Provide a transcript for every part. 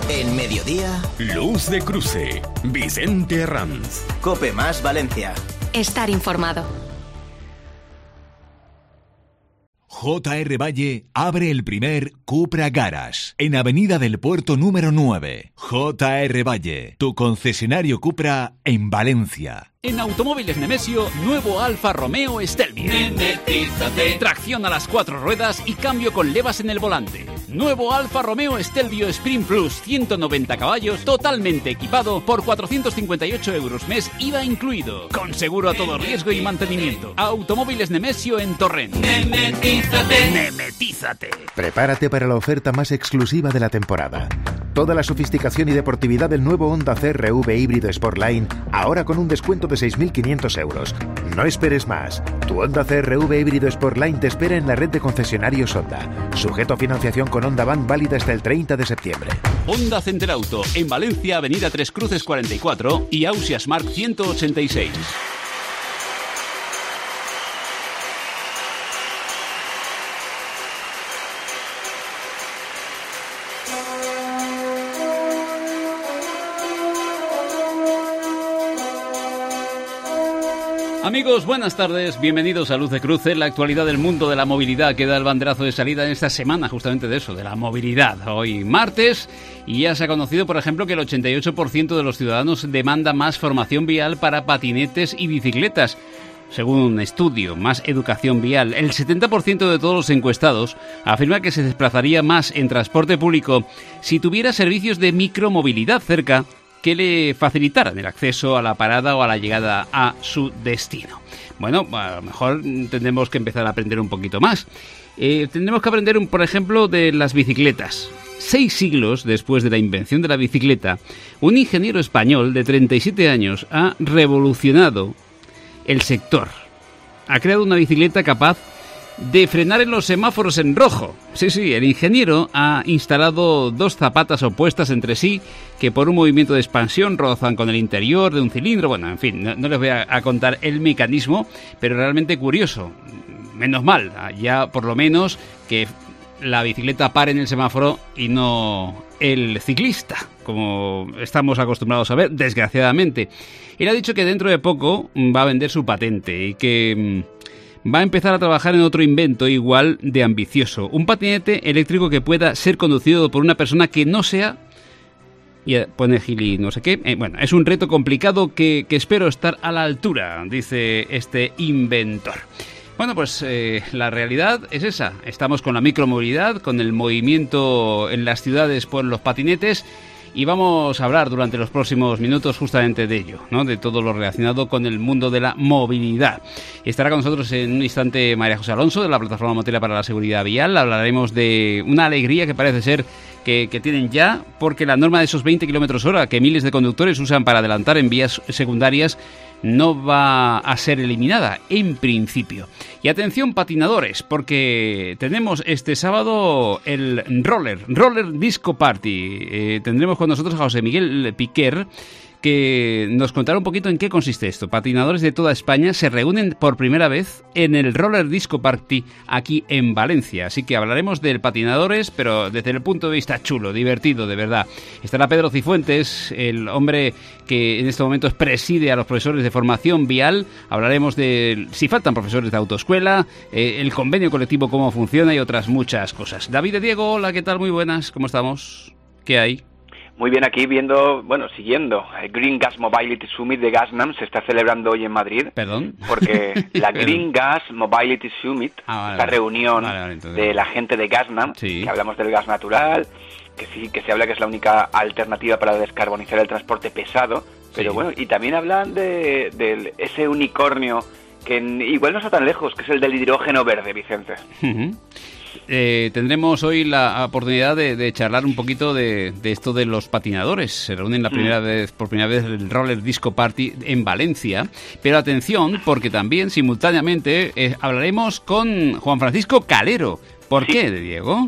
En Mediodía, Luz de Cruce, Vicente Herranz. COPE más Valencia. Estar informado. JR Valle abre el primer Cupra Garage en Avenida del Puerto número 9. JR Valle, tu concesionario Cupra en Valencia. En Automóviles Nemesio, nuevo Alfa Romeo Stelvio. Nemetízate. Tracción a las 4 ruedas y cambio con levas en el volante. Nuevo Alfa Romeo Stelvio Sprint Plus, 190 caballos, totalmente equipado por 458 euros mes, IVA incluido. Con seguro a todo riesgo y mantenimiento. Automóviles Nemesio en Torrent. Nemetízate. Nemetízate. Prepárate para la oferta más exclusiva de la temporada. Toda la sofisticación y deportividad del nuevo Honda CR-V híbrido Sportline, ahora con un descuento de 6.500 euros. No esperes más. Tu Honda CR-V híbrido Sportline te espera en la red de concesionarios Honda. Sujeto a financiación con Honda Bank válida hasta el 30 de septiembre. Honda Center Auto, en Valencia, Avenida Tres Cruces 44 y Ausias Mark 186. Amigos, buenas tardes, bienvenidos a Luz de Cruce, la actualidad del mundo de la movilidad que da el banderazo de salida en esta semana, justamente de eso, de la movilidad. Hoy martes, y ya se ha conocido, por ejemplo, que el 88% de los ciudadanos demanda más formación vial para patinetes y bicicletas. Según un estudio, Más Educación Vial, el 70% de todos los encuestados afirma que se desplazaría más en transporte público si tuviera servicios de micromovilidad cerca que le facilitaran el acceso a la parada o a la llegada a su destino. Bueno, a lo mejor tendremos que empezar a aprender un poquito más. Tendremos que aprender, por ejemplo, de las bicicletas. 6 siglos después de la invención de la bicicleta, un ingeniero español de 37 años ha revolucionado el sector. Ha creado una bicicleta capaz de frenar en los semáforos en rojo. Sí, el ingeniero ha instalado 2 zapatas opuestas entre sí que por un movimiento de expansión rozan con el interior de un cilindro. Bueno, en fin, no les voy a contar el mecanismo, pero realmente curioso. Menos mal, ya por lo menos que la bicicleta pare en el semáforo y no el ciclista, como estamos acostumbrados a ver, desgraciadamente. Él ha dicho que dentro de poco va a vender su patente y que va a empezar a trabajar en otro invento igual de ambicioso. Un patinete eléctrico que pueda ser conducido por una persona que no sea... Y pone Gili no sé qué. Bueno, es un reto complicado que espero estar a la altura, dice este inventor. Bueno, pues la realidad es esa. Estamos con la micromovilidad, con el movimiento en las ciudades por los patinetes. Y vamos a hablar durante los próximos minutos justamente de ello, ¿no? De todo lo relacionado con el mundo de la movilidad. Estará con nosotros en un instante María José Alonso, de la Plataforma Motera para la Seguridad Vial. Hablaremos de una alegría que parece ser que tienen ya, porque la norma de esos 20 km/h que miles de conductores usan para adelantar en vías secundarias no va a ser eliminada, en principio. Y atención, patinadores, porque tenemos este sábado el Roller Disco Party. Tendremos con nosotros a José Miguel Piquer, que nos contará un poquito en qué consiste esto. Patinadores de toda España se reúnen por primera vez en el Roller Disco Party aquí en Valencia. Así que hablaremos del patinadores, pero desde el punto de vista chulo, divertido, de verdad. Estará Pedro Cifuentes, el hombre que en este momento preside a los profesores de formación vial. Hablaremos de si faltan profesores de autoescuela, el convenio colectivo, cómo funciona y otras muchas cosas. David de Diego, hola, ¿qué tal? Muy buenas, ¿cómo estamos? ¿Qué hay? Muy bien, aquí siguiendo el Green Gas Mobility Summit de Gasnam, se está celebrando hoy en Madrid. ¿Perdón? Porque la Green Gas Mobility Summit, esta reunión de la gente de Gasnam, sí, que hablamos del gas natural, que se habla que es la única alternativa para descarbonizar el transporte pesado, pero sí, bueno, y también hablan de ese unicornio que igual no está tan lejos, que es el del hidrógeno verde, Vicente. Uh-huh. Tendremos hoy la oportunidad de charlar un poquito de esto de los patinadores. Se reúnen por primera vez el Roller Disco Party en Valencia. Pero atención, porque también simultáneamente hablaremos con Juan Francisco Calero. ¿Por qué, Diego?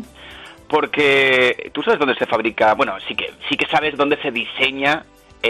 Porque tú sabes dónde se fabrica, sí que sabes dónde se diseña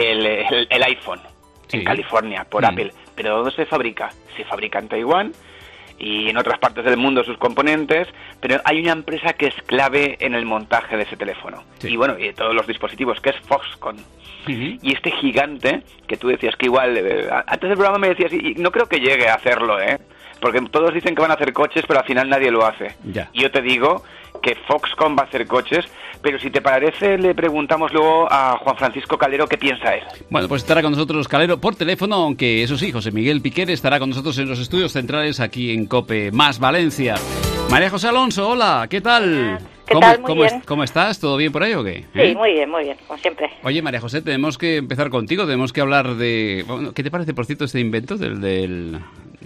el iPhone, sí, en California, por Apple. Pero ¿dónde se fabrica? Se fabrica en Taiwán. y en otras partes del mundo sus componentes, pero hay una empresa que es clave en el montaje de ese teléfono. Sí. Y bueno, y de todos los dispositivos, que es Foxconn. Uh-huh. Y este gigante, que tú decías que igual, antes del programa me decías, y no creo que llegue a hacerlo, porque todos dicen que van a hacer coches, pero al final nadie lo hace. Ya. Y yo te digo que Foxconn va a hacer coches, pero si te parece le preguntamos luego a Juan Francisco Calero qué piensa él. Bueno, pues estará con nosotros Calero por teléfono, aunque eso sí, José Miguel Piquer estará con nosotros en los estudios centrales aquí en COPE más Valencia. María José Alonso, hola, ¿qué tal? ¿Qué tal? Muy bien. ¿Cómo estás? ¿Todo bien por ahí o qué? Sí, muy bien, como siempre. Oye, María José, tenemos que empezar contigo, tenemos que hablar de... Bueno, ¿qué te parece, por cierto, este invento del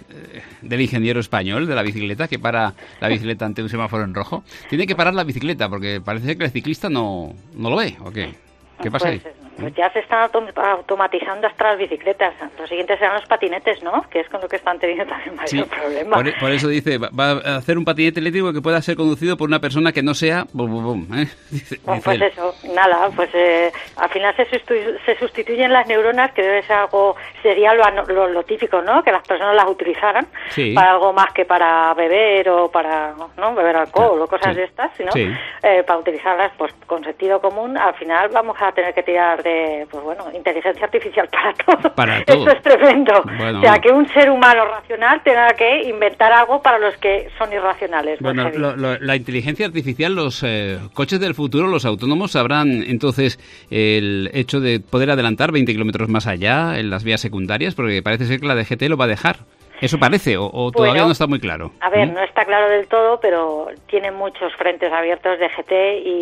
ingeniero español de la bicicleta que para la bicicleta ante un semáforo en rojo? Tiene que parar la bicicleta porque parece que el ciclista no lo ve, ¿o qué? ¿Qué pasa ahí? Pues ya se están automatizando hasta las bicicletas. Los siguientes serán los patinetes, ¿no? Que es con lo que están teniendo también mayor problema. Por eso dice, va a hacer un patinete eléctrico que pueda ser conducido por una persona que no sea... Dice pues él. Eso, nada, pues al final se sustituyen las neuronas, que debe ser algo, sería lo típico, ¿no? Que las personas las utilizaran para algo más que para beber o para beber alcohol o cosas de estas, sino para utilizarlas pues con sentido común. Al final vamos a tener que tirar de, inteligencia artificial para todo. Esto es tremendo. Bueno, o sea, que un ser humano racional tenga que inventar algo para los que son irracionales. Bueno, la inteligencia artificial, los coches del futuro, los autónomos, sabrán entonces el hecho de poder adelantar 20 kilómetros más allá en las vías secundarias, porque parece ser que la DGT lo va a dejar. ¿Eso parece o todavía no está muy claro? A ver, no está claro del todo, pero tiene muchos frentes abiertos de GT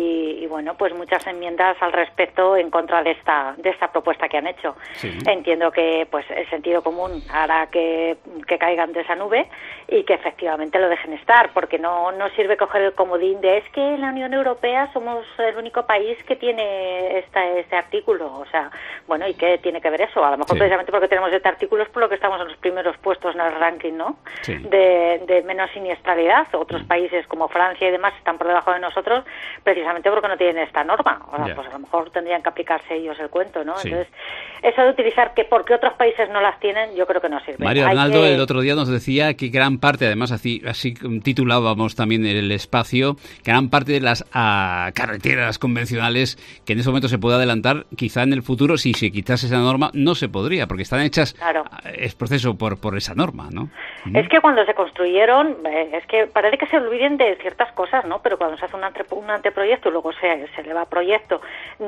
y pues muchas enmiendas al respecto en contra de esta propuesta que han hecho. Sí. Entiendo que pues el sentido común hará que caigan de esa nube y que efectivamente lo dejen estar, porque no sirve coger el comodín de es que en la Unión Europea somos el único país que tiene este artículo. O sea, bueno, ¿y qué tiene que ver eso? A lo mejor precisamente porque tenemos este artículo es por lo que estamos en los primeros puestos en el ranking, ¿no? Sí. De menos siniestralidad. Otros países como Francia y demás están por debajo de nosotros precisamente porque no tienen esta norma. O sea, pues a lo mejor tendrían que aplicarse ellos el cuento, ¿no? Sí. Entonces, eso de utilizar que porque otros países no las tienen, yo creo que no sirve. Mario Arnaldo el otro día nos decía que gran parte, además así titulábamos también el espacio, gran parte de las carreteras convencionales que en ese momento se puede adelantar, quizá en el futuro, si se quitase esa norma, no se podría, porque están hechas, es proceso por esa norma, ¿no? Es que cuando se construyeron, es que parece que se olviden de ciertas cosas, ¿no? Pero cuando se hace un anteproyecto y luego se eleva a proyecto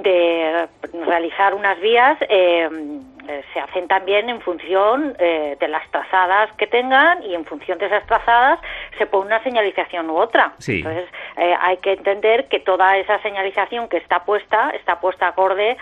de realizar unas vías, se hacen también en función de las trazadas que tengan y en función de esas trazadas se pone una señalización u otra. Sí. Entonces hay que entender que toda esa señalización que está puesta acorde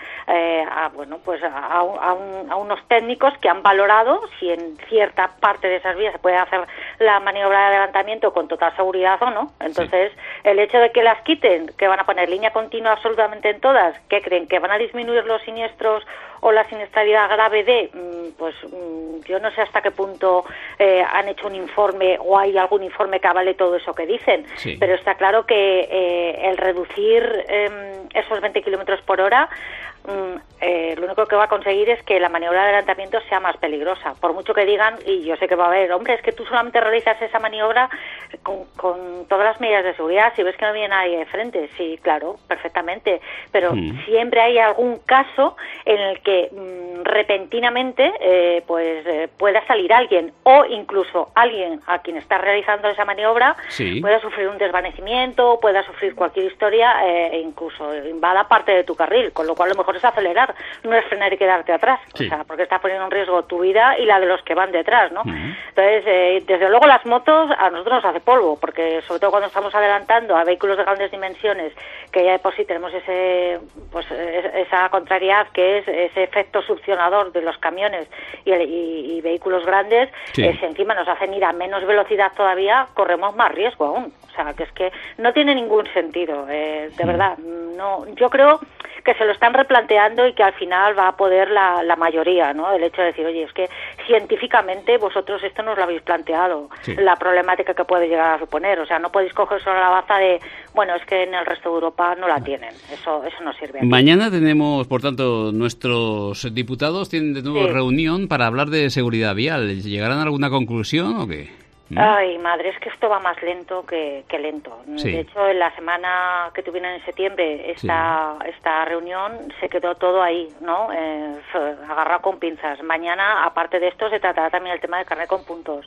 a unos técnicos que han valorado si en cierta parte de esas vías se puede hacer la maniobra de adelantamiento con total seguridad o no. Entonces el hecho de que las quiten, que van a poner línea continua absolutamente en todas, ¿qué creen? ¿Que van a disminuir los siniestros o la siniestralidad grave yo no sé hasta qué punto han hecho un informe o hay algún informe que avale todo eso que dicen, pero está claro que el reducir esos 20 kilómetros por hora lo único que va a conseguir es que la maniobra de adelantamiento sea más peligrosa, por mucho que digan, y yo sé que va a haber, hombre, es que tú solamente realizas esa maniobra con todas las medidas de seguridad, si ves que no viene nadie de frente, sí, claro, perfectamente, pero siempre hay algún caso en el que repentinamente pueda salir alguien o incluso alguien a quien está realizando esa maniobra pueda sufrir un desvanecimiento, pueda sufrir cualquier historia e incluso invada parte de tu carril, con lo cual lo mejor es acelerar, no es frenar y quedarte atrás, o sea, porque estás poniendo en riesgo tu vida y la de los que van detrás, ¿no? Entonces, desde luego las motos a nosotros nos hace polvo, porque sobre todo cuando estamos adelantando a vehículos de grandes dimensiones, que ya de por sí tenemos esa contrariedad que es ese efecto succionador de los camiones y vehículos grandes, si encima nos hacen ir a menos velocidad todavía, corremos más riesgo aún. O sea, que es que no tiene ningún sentido, de verdad. No, yo creo que se lo están replanteando y que al final va a poder la mayoría, ¿no? El hecho de decir, oye, es que científicamente vosotros esto no os lo habéis planteado, la problemática que puede llegar a suponer. O sea, no podéis coger solo la baza de, bueno, es que en el resto de Europa no la tienen. Eso no sirve aquí. Mañana tenemos, por tanto, nuestros diputados tienen de nuevo reunión para hablar de seguridad vial. ¿Llegarán a alguna conclusión o qué? Ay, madre, es que esto va más lento que lento. Sí. De hecho, en la semana que tuvieron en septiembre esta reunión se quedó todo ahí, ¿no? Agarrado con pinzas. Mañana, aparte de esto, se tratará también el tema del carnet con puntos.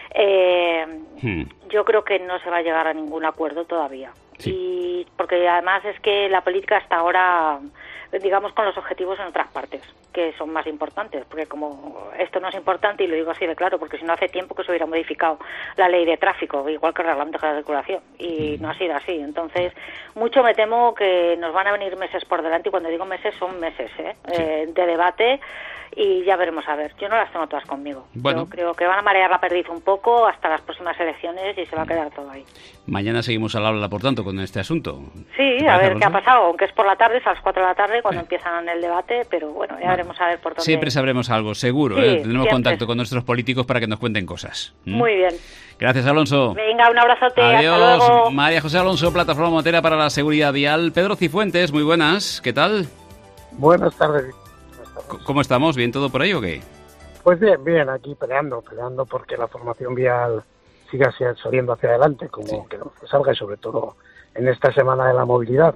Yo creo que no se va a llegar a ningún acuerdo todavía. Sí. Y porque además es que la política hasta ahora, digamos, con los objetivos en otras partes, que son más importantes, porque como esto no es importante, y lo digo así de claro, porque si no hace tiempo que se hubiera modificado la ley de tráfico, igual que el reglamento de la circulación, y no ha sido así. Entonces, mucho me temo que nos van a venir meses por delante, y cuando digo meses, son meses, de debate, y ya veremos a ver. Yo no las tengo todas conmigo. Bueno. Yo creo que van a marear la perdiz un poco hasta las próximas elecciones y se va a quedar todo ahí. Mañana seguimos al habla, por tanto, con este asunto. Sí, a ver qué ha pasado, aunque es por la tarde, es a las 4 de la tarde cuando empiezan el debate, pero bueno, ya veremos a ver por dónde. Siempre sabremos algo, seguro. Sí, Tenemos siempre contacto con nuestros políticos para que nos cuenten cosas. Muy bien. Gracias, Alonso. Venga, un abrazote. Adiós. Hasta luego. María José Alonso, Plataforma Motera para la Seguridad Vial. Pedro Cifuentes, muy buenas. ¿Qué tal? Buenas tardes. ¿Cómo estamos? ¿Bien todo por ahí o qué? Pues bien, aquí peleando porque la formación vial siga saliendo hacia adelante, como queremos que salga, y sobre todo en esta semana de la movilidad.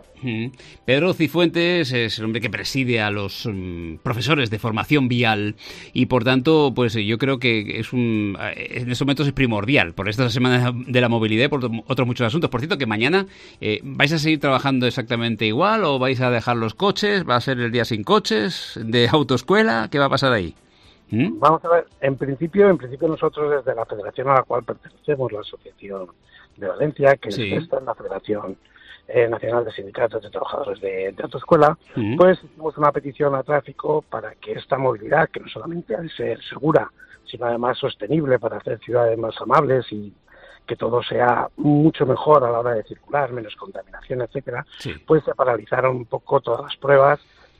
Pedro Cifuentes es el hombre que preside a los profesores de formación vial y, por tanto, pues yo creo que en estos momentos es primordial por esta semana de la movilidad y por otros muchos asuntos. Por cierto, que mañana ¿vais a seguir trabajando exactamente igual o vais a dejar los coches? ¿Va a ser el día sin coches de autoescuela? ¿Qué va a pasar ahí? Vamos a ver, en principio nosotros desde la federación a la cual pertenecemos, la Asociación de Valencia, que es la Federación Nacional de Sindicatos de Trabajadores de Autoescuela, pues hicimos una petición a tráfico para que esta movilidad, que no solamente ha de ser segura, sino además sostenible para hacer ciudades más amables y que todo sea mucho mejor a la hora de circular, menos contaminación, etcétera, pues se paralizaron un poco todas las pruebas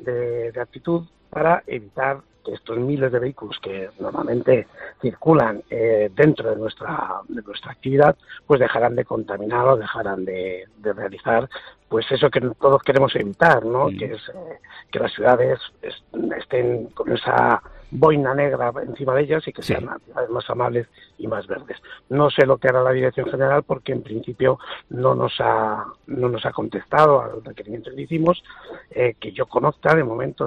de aptitud para evitar que estos miles de vehículos que normalmente circulan dentro de nuestra actividad, pues dejarán de contaminar o dejarán de realizar pues eso que todos queremos evitar, ¿no? Que es que las ciudades estén con esa boina negra encima de ellas y que sean ciudades más amables y más verdes. No sé lo que hará la Dirección General porque en principio no nos ha contestado al requerimiento que le hicimos, que yo conozca de momento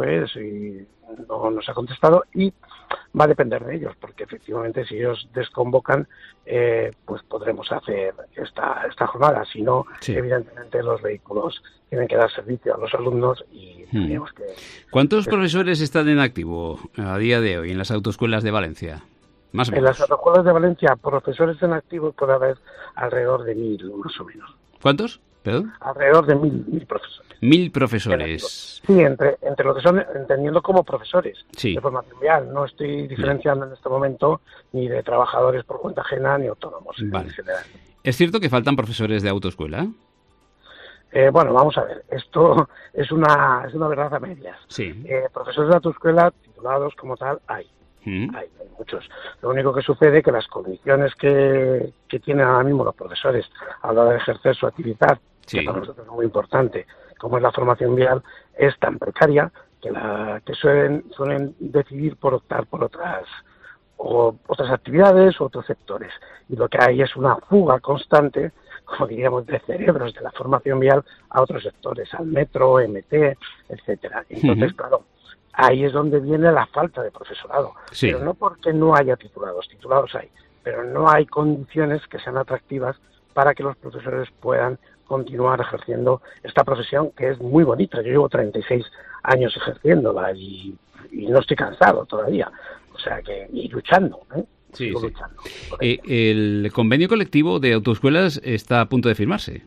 no nos ha contestado y va a depender de ellos, porque efectivamente si ellos desconvocan, pues podremos hacer esta jornada. Si no, evidentemente los vehículos tienen que dar servicio a los alumnos y tenemos que... ¿Cuántos profesores están en activo a día de hoy en las autoescuelas de Valencia? Más o menos. En las autoescuelas de Valencia, profesores en activo puede haber alrededor de 1.000, más o menos. ¿Cuántos? ¿Perdón? Alrededor de 1.000 profesores. 1.000 profesores. Sí, entre lo que son, entendiendo como profesores de formación vial. No estoy diferenciando en este momento ni de trabajadores por cuenta ajena ni autónomos en general. ¿Es cierto que faltan profesores de autoescuela? Bueno, vamos a ver. Esto es una verdad a medias. Profesores de autoescuela titulados como tal hay. Hay muchos. Lo único que sucede es que las condiciones que tienen ahora mismo los profesores a la hora de ejercer su actividad, que para nosotros es muy importante, como es la formación vial, es tan precaria que suelen decidir por optar por otras actividades u otros sectores. Y lo que hay es una fuga constante, como diríamos, de cerebros de la formación vial a otros sectores, al metro, MT, etcétera. Entonces, claro, ahí es donde viene la falta de profesorado. Pero no porque no haya titulados hay, pero no hay condiciones que sean atractivas para que los profesores puedan continuar ejerciendo esta profesión que es muy bonita. Yo llevo 36 años ejerciéndola y no estoy cansado todavía. O sea que, y luchando, sigo luchando. El convenio colectivo de autoescuelas está a punto de firmarse.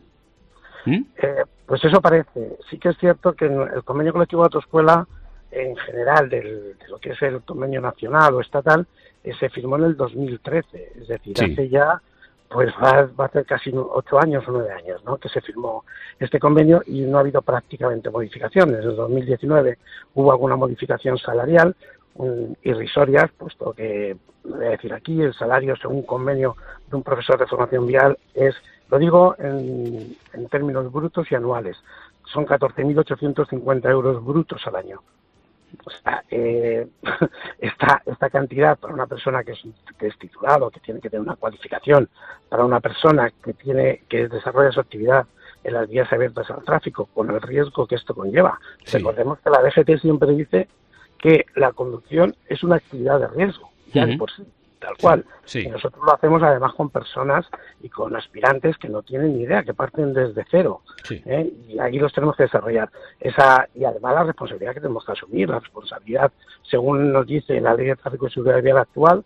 Pues eso parece. Sí que es cierto que el convenio colectivo de autoescuela, en general, de lo que es el convenio nacional o estatal, se firmó en el 2013. Es decir, hace ya, pues va a ser casi 8 años o 9 años, ¿no?, que se firmó este convenio y no ha habido prácticamente modificaciones. En el 2019 hubo alguna modificación salarial, irrisorias, puesto que, voy a decir aquí, el salario según convenio de un profesor de formación vial es, lo digo en términos brutos y anuales, son 14.850 euros brutos al año. O sea, esta cantidad para una persona que es titulado, que tiene que tener una cualificación, para una persona que desarrolla su actividad en las vías abiertas al tráfico, con el riesgo que esto conlleva. Sí. Recordemos que la DGT siempre dice que la conducción es una actividad de riesgo, ya de por sí, tal cual. Sí. Y nosotros lo hacemos además con personas y con aspirantes que no tienen ni idea, que parten desde cero. Sí. Y ahí los tenemos que desarrollar. Y además la responsabilidad que tenemos que asumir, la responsabilidad, según nos dice la Ley de Tráfico y Seguridad Vial actual,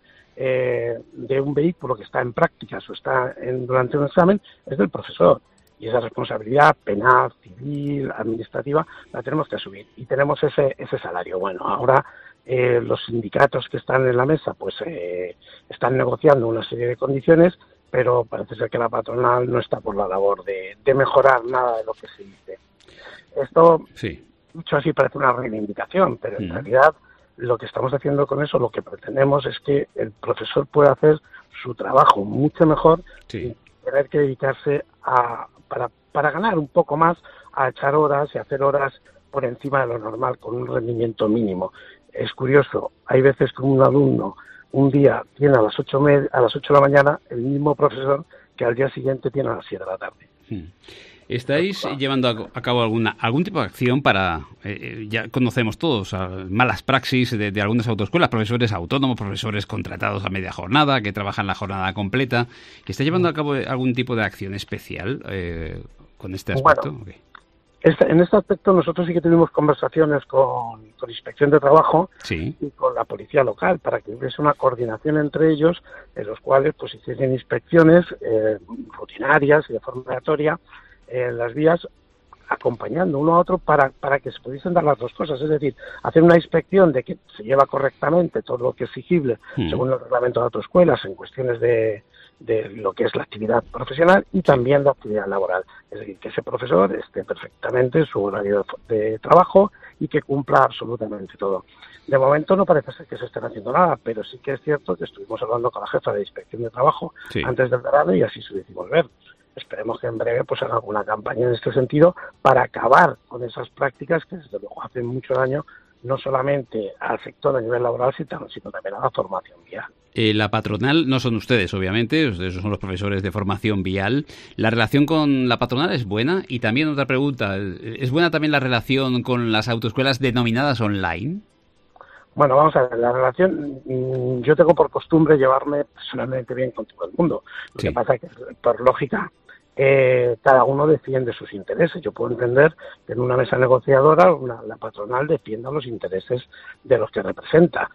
de un vehículo que está en prácticas o está durante un examen, es del profesor. Y esa responsabilidad penal, civil, administrativa, la tenemos que asumir. Y tenemos ese salario. Bueno, ahora los sindicatos que están en la mesa pues están negociando una serie de condiciones, pero parece ser que la patronal no está por la labor de mejorar nada de lo que se dice. Esto, dicho así, parece una reivindicación, pero en realidad lo que estamos haciendo con eso, lo que pretendemos es que el profesor pueda hacer su trabajo mucho mejor y tener que dedicarse para ganar un poco más, a echar horas y hacer horas por encima de lo normal, con un rendimiento mínimo. Es curioso, hay veces que un alumno un día tiene a las 8 de la mañana el mismo profesor que al día siguiente tiene a las 7 de la tarde. ¿Estáis llevando a cabo algún tipo de acción para, ya conocemos todos, malas praxis de algunas autoescuelas, profesores autónomos, profesores contratados a media jornada, que trabajan la jornada completa, que está llevando a cabo algún tipo de acción especial con este aspecto? Bueno, en este aspecto nosotros sí que tuvimos conversaciones con Inspección de Trabajo y con la policía local para que hubiese una coordinación entre ellos, en los cuales pues hiciesen inspecciones rutinarias y de forma aleatoria en las vías, acompañando uno a otro para que se pudiesen dar las dos cosas, es decir, hacer una inspección de que se lleva correctamente todo lo que es exigible según el reglamento de autoescuelas en cuestiones de lo que es la actividad profesional y también la actividad laboral, es decir, que ese profesor esté perfectamente en su horario de trabajo y que cumpla absolutamente todo. De momento no parece ser que se estén haciendo nada, pero sí que es cierto que estuvimos hablando con la jefa de Inspección de Trabajo antes del verano y así se lo hicimos ver. Esperemos que en breve pues haga alguna campaña en este sentido para acabar con esas prácticas que desde luego hacen mucho daño no solamente al sector a nivel laboral, sino también a la formación vial. La patronal no son ustedes, obviamente, ustedes son los profesores de formación vial. ¿La relación con la patronal es buena? Y también otra pregunta, ¿es buena también la relación con las autoescuelas denominadas online? Bueno, vamos a ver, la relación, yo tengo por costumbre llevarme personalmente bien con todo el mundo. Lo que pasa es que, por lógica, cada uno defiende sus intereses. Yo puedo entender que en una mesa negociadora la patronal defienda los intereses de los que representa.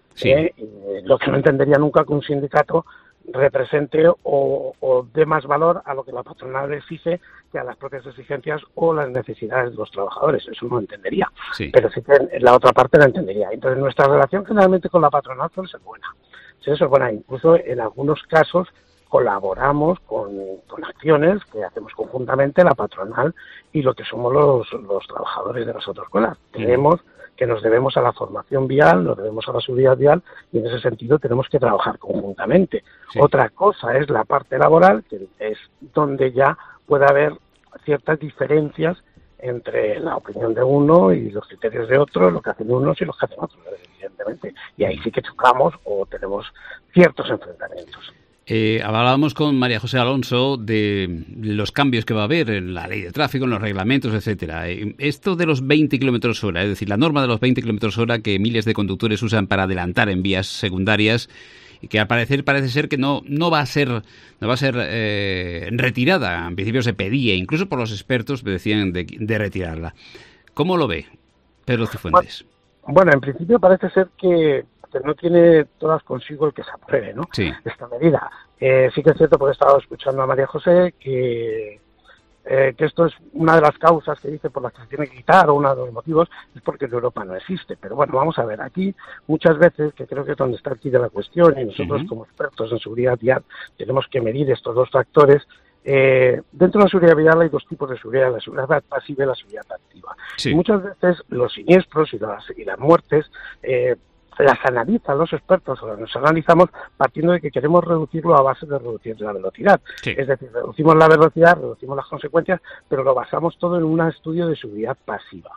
Lo que no entendería nunca que un sindicato represente o dé más valor a lo que la patronal exige que a las propias exigencias o las necesidades de los trabajadores. Eso no lo entendería. Pero sí que la otra parte la entendería. Entonces nuestra relación generalmente con la patronal suele ser buena. Sí, eso es buena. Incluso en algunos casos colaboramos con acciones que hacemos conjuntamente la patronal y lo que somos los trabajadores de las autoescuelas. Creemos que nos debemos a la formación vial, nos debemos a la seguridad vial y en ese sentido tenemos que trabajar conjuntamente. Otra cosa es la parte laboral, que es donde ya puede haber ciertas diferencias entre la opinión de uno y los criterios de otro, lo que hacen unos y los que hacen otros, evidentemente. Y ahí sí que chocamos o tenemos ciertos enfrentamientos. Hablábamos con María José Alonso de los cambios que va a haber en la ley de tráfico, en los reglamentos, etcétera. Esto de los 20 kilómetros hora, es decir, la norma de los 20 kilómetros hora que miles de conductores usan para adelantar en vías secundarias, y que al parecer parece ser que no va a ser retirada. En principio se pedía, incluso por los expertos decían de retirarla. ¿Cómo lo ve Pedro Cifuentes? Bueno, en principio parece ser que no tiene todas consigo el que se apruebe, ¿no? Esta medida. Sí que es cierto, porque he estado escuchando a María José, que esto es una de las causas que dice por las que se tiene que quitar, o uno de los motivos, es porque en Europa no existe. Pero bueno, vamos a ver, aquí muchas veces, que creo que es donde está el quid de la cuestión, y nosotros como expertos en seguridad vial tenemos que medir estos dos factores. Dentro de la seguridad vial hay dos tipos de seguridad, la seguridad pasiva y la seguridad activa. Y muchas veces los siniestros y las muertes las analizan los expertos, o las analizamos partiendo de que queremos reducirlo a base de reducir la velocidad. Es decir, reducimos la velocidad, reducimos las consecuencias, pero lo basamos todo en un estudio de seguridad pasiva.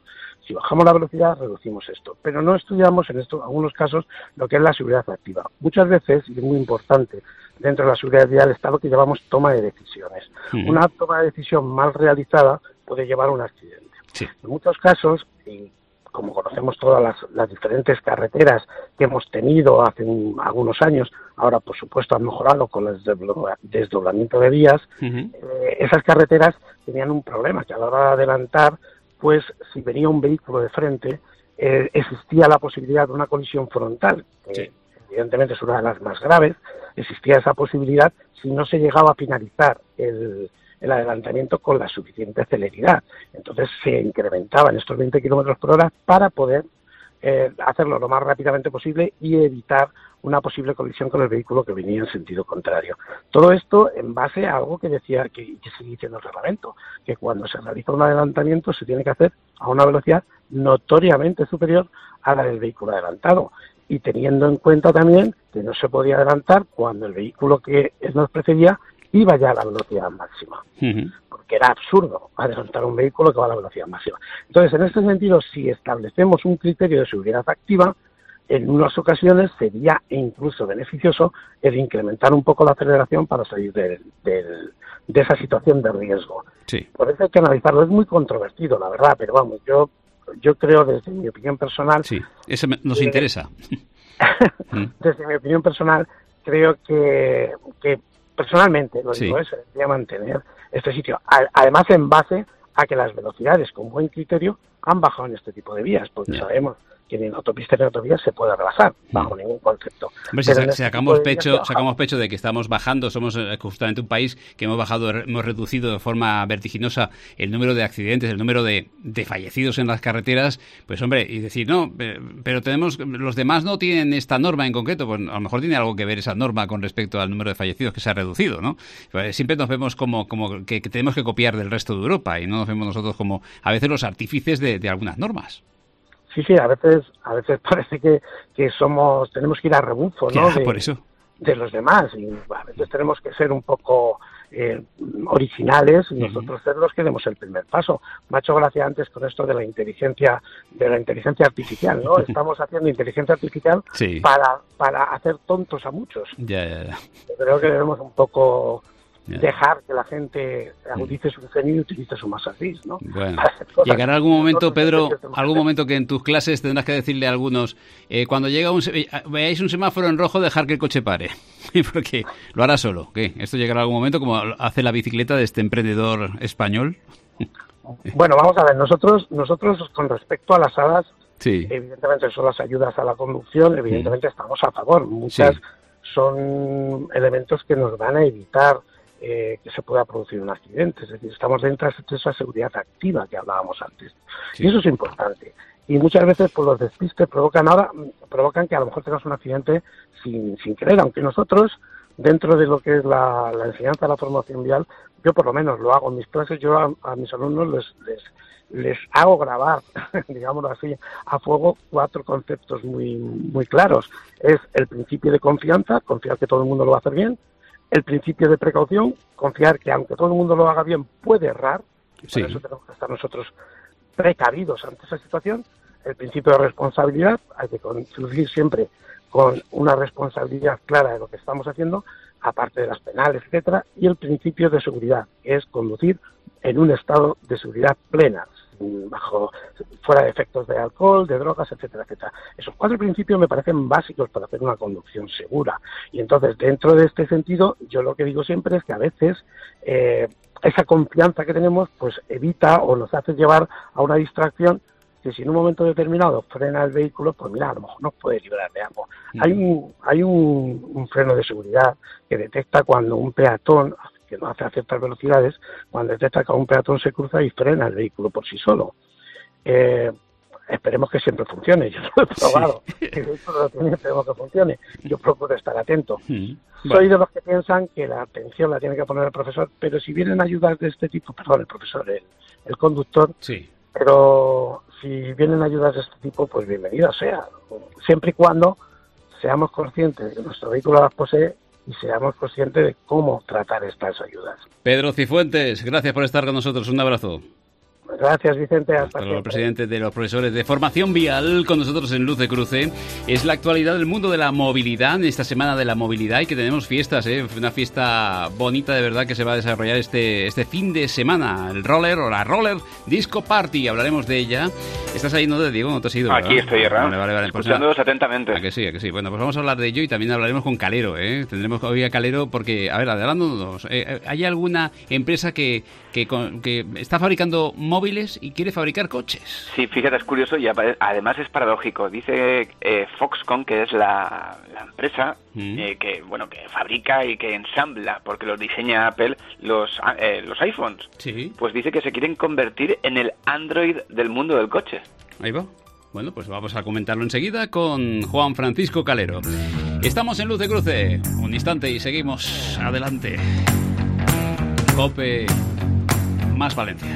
Si bajamos la velocidad, reducimos esto. Pero no estudiamos en algunos casos lo que es la seguridad activa. Muchas veces, y es muy importante, dentro de la seguridad vial está lo que llamamos toma de decisiones. Una toma de decisión mal realizada puede llevar a un accidente. Sí. En muchos casos, y como conocemos todas las diferentes carreteras que hemos tenido hace algunos años, ahora por supuesto han mejorado con el desdoblamiento de vías, esas carreteras tenían un problema, que a la hora de adelantar, pues si venía un vehículo de frente, existía la posibilidad de una colisión frontal, que evidentemente es una de las más graves, existía esa posibilidad si no se llegaba a finalizar el adelantamiento con la suficiente celeridad. Entonces se incrementaban estos 20 kilómetros por hora para poder hacerlo lo más rápidamente posible y evitar una posible colisión con el vehículo que venía en sentido contrario. Todo esto en base a algo que decía que se dice en el reglamento, que cuando se realiza un adelantamiento se tiene que hacer a una velocidad notoriamente superior a la del vehículo adelantado, y teniendo en cuenta también que no se podía adelantar cuando el vehículo que nos precedía iba ya a la velocidad máxima, porque era absurdo adelantar un vehículo que va a la velocidad máxima. Entonces, en este sentido, si establecemos un criterio de seguridad activa, en unas ocasiones sería incluso beneficioso el incrementar un poco la aceleración para salir de esa situación de riesgo. Sí. Por eso hay que analizarlo. Es muy controvertido, la verdad, pero vamos, yo creo, desde mi opinión personal... Sí, eso nos interesa. Desde mi opinión personal, creo que personalmente, lo digo, se debería mantener este sitio. Además, en base a que las velocidades con buen criterio han bajado en este tipo de vías, porque sabemos que en autopistas y en autovías se puede rebasar bajo ningún concepto. Hombre, si sacamos pecho de que estamos bajando, somos justamente un país que hemos reducido de forma vertiginosa el número de accidentes, el número de fallecidos en las carreteras, pues hombre, y decir, no, pero los demás no tienen esta norma en concreto, pues a lo mejor tiene algo que ver esa norma con respecto al número de fallecidos que se ha reducido, ¿no? Pues siempre nos vemos como que tenemos que copiar del resto de Europa y no nos vemos nosotros como a veces los artífices de algunas normas. Sí, a veces parece que tenemos que ir a rebufo, ¿no? Por eso. De los demás, y a veces tenemos que ser un poco originales y nosotros ser los que demos el primer paso. Me ha hecho gracia antes con esto de la inteligencia artificial, ¿no? Estamos haciendo inteligencia artificial para hacer tontos a muchos. Ya. Yo creo que debemos un poco dejar que la gente agudice su ingenio y utilice su masa gris, ¿no? Bueno, llegará algún momento, Pedro, que en tus clases tendrás que decirle a algunos, cuando veáis un semáforo en rojo, dejar que el coche pare, porque lo hará solo. ¿Qué? Esto llegará algún momento, como hace la bicicleta de este emprendedor español. Bueno, vamos a ver, nosotros con respecto a las hadas, evidentemente son las ayudas a la conducción, evidentemente estamos a favor. Muchas son elementos que nos van a evitar que se pueda producir un accidente. Es decir, estamos dentro de esa seguridad activa que hablábamos antes. Y eso es importante. Y muchas veces pues los despistes provocan que a lo mejor tengas un accidente sin querer, aunque nosotros, dentro de lo que es la enseñanza de la formación vial, yo por lo menos lo hago en mis clases, yo a mis alumnos les hago grabar, digámoslo así, a fuego 4 conceptos muy, muy claros. Es el principio de confianza, confiar que todo el mundo lo va a hacer bien; el principio de precaución, confiar que aunque todo el mundo lo haga bien, puede errar, y por eso tenemos que estar nosotros precavidos ante esa situación; el principio de responsabilidad, hay que conducir siempre con una responsabilidad clara de lo que estamos haciendo, aparte de las penales, etcétera; y el principio de seguridad, que es conducir en un estado de seguridad plena, fuera de efectos de alcohol, de drogas, etcétera, etcétera. Esos 4 principios me parecen básicos para hacer una conducción segura. Y entonces, dentro de este sentido, yo lo que digo siempre es que a veces esa confianza que tenemos pues evita o nos hace llevar a una distracción que si en un momento determinado frena el vehículo, pues mira, a lo mejor nos puede librar de algo. Hay un freno de seguridad que detecta cuando un peatón, que no hace a ciertas velocidades, cuando detecta que un peatón se cruza y frena el vehículo por sí solo. Esperemos que siempre funcione. Yo lo he probado. El vehículo lo tiene, esperemos que funcione. Yo procuro estar atento. Soy de los que piensan que la atención la tiene que poner el profesor, pero si vienen ayudas de este tipo, el conductor, pero si vienen ayudas de este tipo, pues bienvenido sea, siempre y cuando seamos conscientes de que nuestro vehículo las posee y seamos conscientes de cómo tratar estas ayudas. Pedro Cifuentes, gracias por estar con nosotros. Un abrazo. Gracias, Vicente. Hasta luego, el presidente de los profesores de formación vial con nosotros en Luz de Cruce. Es la actualidad del mundo de la movilidad, en esta semana de la movilidad, y que tenemos fiestas, una fiesta bonita de verdad que se va a desarrollar este fin de semana, el roller o la roller disco party. Hablaremos de ella. ¿Estás ahí, no, Diego? ¿No te has ido? Aquí ¿verdad? estoy, Erran. Vale. Escuchándolos atentamente. ¿A que sí? Bueno, pues vamos a hablar de ello y también hablaremos con Calero, ¿eh? Tendremos hoy a Calero porque, a ver, adelantándonos, ¿hay alguna empresa que está fabricando móviles y quiere fabricar coches? Sí, fíjate, es curioso y además es paradójico. Dice Foxconn, que es la empresa que fabrica y que ensambla, porque los diseña Apple, los iPhones. Sí. Pues dice que se quieren convertir en el Android del mundo del coche. Ahí va. Bueno, pues vamos a comentarlo enseguida con Juan Francisco Calero. Estamos en Luz de Cruce. Un instante y seguimos adelante. COPE más Valencia.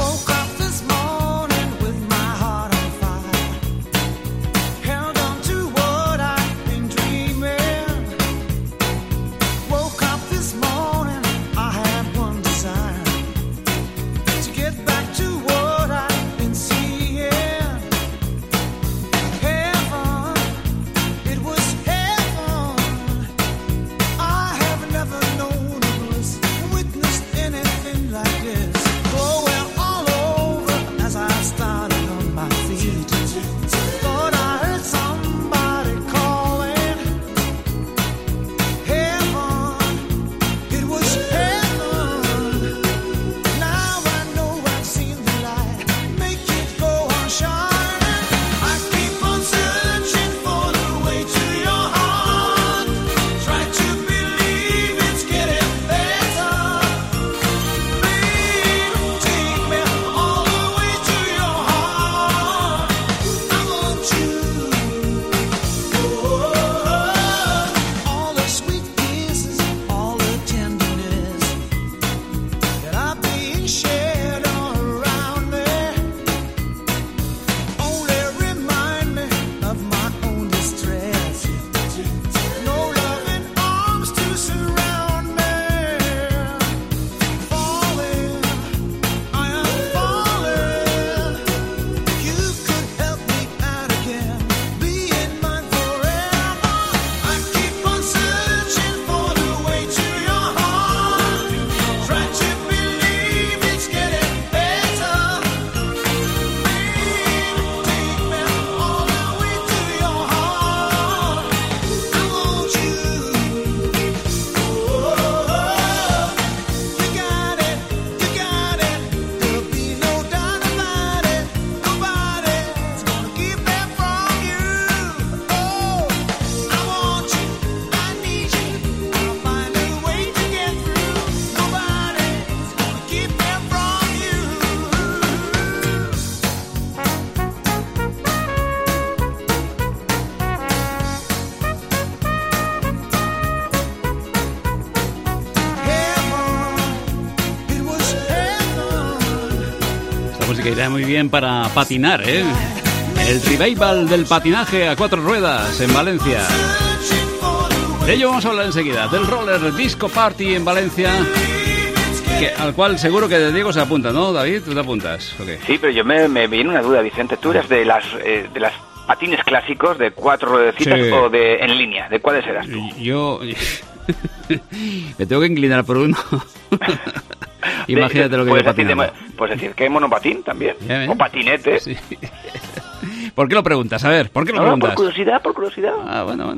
Que irá muy bien para patinar, ¿eh? El revival del patinaje a 4 ruedas en Valencia. De ello vamos a hablar enseguida, del roller disco party en Valencia, al cual seguro que Diego se apunta, ¿no, David? ¿Tú te apuntas? Okay. Sí, pero yo me viene una duda, Vicente. ¿Tú eres de las patines clásicos de 4 ruedecitas o de en línea? ¿De cuáles eras tú? Yo me tengo que inclinar por uno. Imagínate lo que voy patinando. Pues decir que monopatín también, o patinete. Sí. ¿Por qué lo preguntas? A ver, ¿por qué lo preguntas? Por curiosidad. Ah, bueno.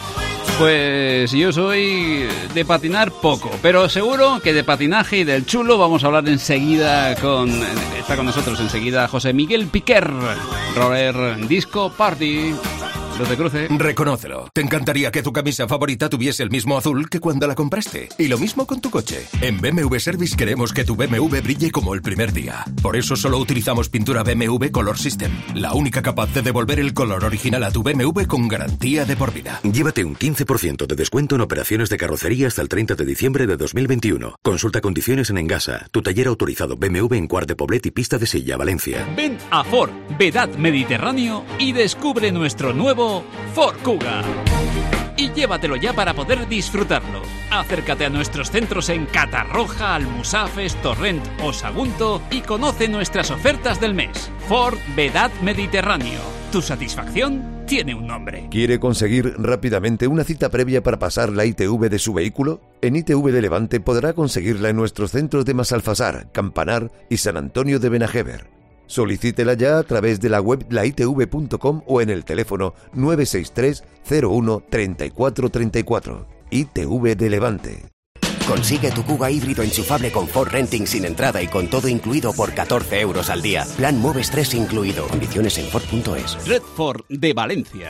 Pues yo soy de patinar poco, pero seguro que de patinaje y del chulo vamos a hablar enseguida está con nosotros enseguida José Miguel Piquer, roller disco party. Luz de Cruce. Reconócelo. Te encantaría que tu camisa favorita tuviese el mismo azul que cuando la compraste. Y lo mismo con tu coche. En BMW Service queremos que tu BMW brille como el primer día. Por eso solo utilizamos pintura BMW Color System, la única capaz de devolver el color original a tu BMW con garantía de por vida. Llévate un 15% de descuento en operaciones de carrocería hasta el 30 de diciembre de 2021. Consulta condiciones en Engasa, tu taller autorizado BMW en Quart de Poblet y Pista de Silla, Valencia. Ven a Ford Vedat Mediterráneo y descubre nuestro nuevo Ford Kuga. y llévatelo ya para poder disfrutarlo. Acércate a nuestros centros en Catarroja, Almusafes, Torrent o Sagunto y conoce nuestras ofertas del mes. Ford Vedat Mediterráneo. Tu satisfacción tiene un nombre. ¿Quiere conseguir rápidamente una cita previa para pasar la ITV de su vehículo? En ITV de Levante podrá conseguirla en nuestros centros de Masalfasar, Campanar y San Antonio de Benajever. Solicítela ya a través de la web laitv.com o en el teléfono 963 01 34 34. ITV de Levante. Consigue tu Kuga híbrido enchufable con Ford Renting sin entrada y con todo incluido por 14 euros al día. Plan Moves 3 incluido. Condiciones en Ford.es. Red Ford de Valencia.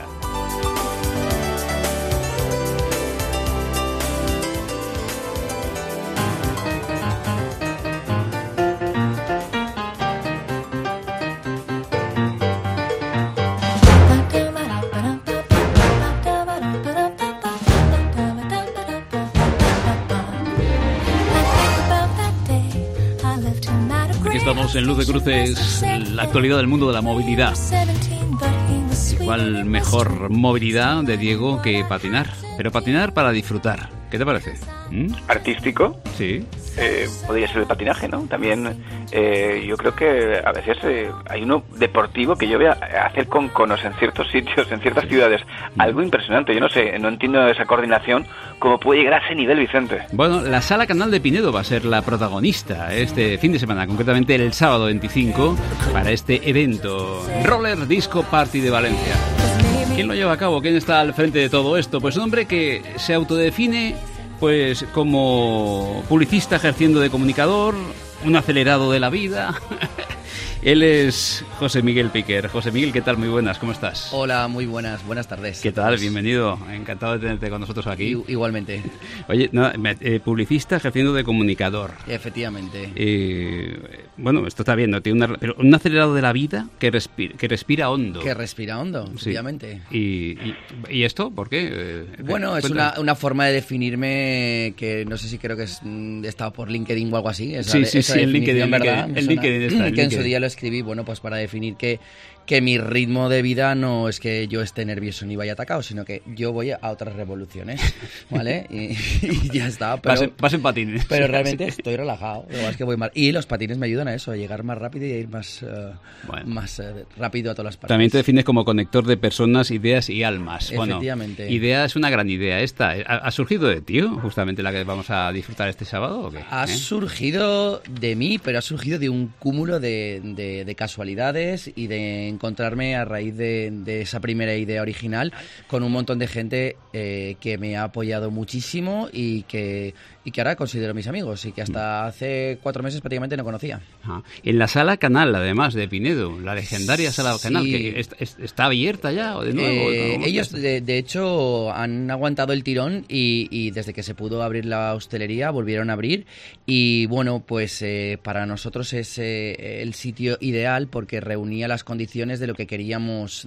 Estamos en Luz de Cruces, la actualidad del mundo de la movilidad. ¿Cuál mejor movilidad de Diego que patinar? Pero patinar para disfrutar. ¿Qué te parece? ¿Artístico? Sí. Podría ser el patinaje, ¿no? También yo creo que a veces hay uno deportivo que yo voy a hacer con conos en ciertos sitios, en ciertas ciudades. Algo impresionante. Yo no sé, no entiendo esa coordinación. ¿Cómo puede llegar a ese nivel, Vicente? Bueno, la Sala Canal de Pinedo va a ser la protagonista este fin de semana, concretamente el sábado 25, para este evento Roller Disco Party de Valencia. ¿Quién lo lleva a cabo? ¿Quién está al frente de todo esto? Pues un hombre que se autodefine pues como publicista ejerciendo de comunicador, un acelerado de la vida. Él es José Miguel Piquer. José Miguel, ¿qué tal? Muy buenas, ¿cómo estás? Hola, muy buenas tardes. ¿Qué tal? Bienvenido, encantado de tenerte con nosotros aquí. Igualmente. Oye, publicista ejerciendo de comunicador. Efectivamente. Bueno, esto está bien, ¿no? Tiene pero un acelerado de la vida que respira hondo. Que respira hondo, efectivamente. Sí. ¿Y esto? ¿Por qué? Bueno, es una forma de definirme que no sé si creo que estaba por LinkedIn o algo así. Sí, en LinkedIn, ¿verdad? En LinkedIn está. Que en su día lo escribí, bueno, pues para definir que mi ritmo de vida no es que yo esté nervioso ni vaya atacado, sino que yo voy a otras revoluciones, ¿vale? Y ya está. Pero, vas en patines. Pero realmente estoy relajado, es que voy mal. Y los patines me ayudan a eso, a llegar más rápido y a ir más rápido a todas las partes. También te defines como conector de personas, ideas y almas. Efectivamente. Bueno, idea es una gran idea esta. ¿Ha surgido de ti, justamente la que vamos a disfrutar este sábado o qué? Ha surgido de mí, pero ha surgido de un cúmulo de casualidades y de encontrarme a raíz de esa primera idea original con un montón de gente que me ha apoyado muchísimo y que ahora considero mis amigos y que hasta hace 4 meses prácticamente no conocía. Ajá. En la Sala Canal, además de Pinedo, la legendaria Sala Canal, que ¿está abierta ya o de nuevo? Ellos, de hecho, han aguantado el tirón y desde que se pudo abrir la hostelería volvieron a abrir y bueno, pues para nosotros es el sitio ideal porque reunía las condiciones de lo que queríamos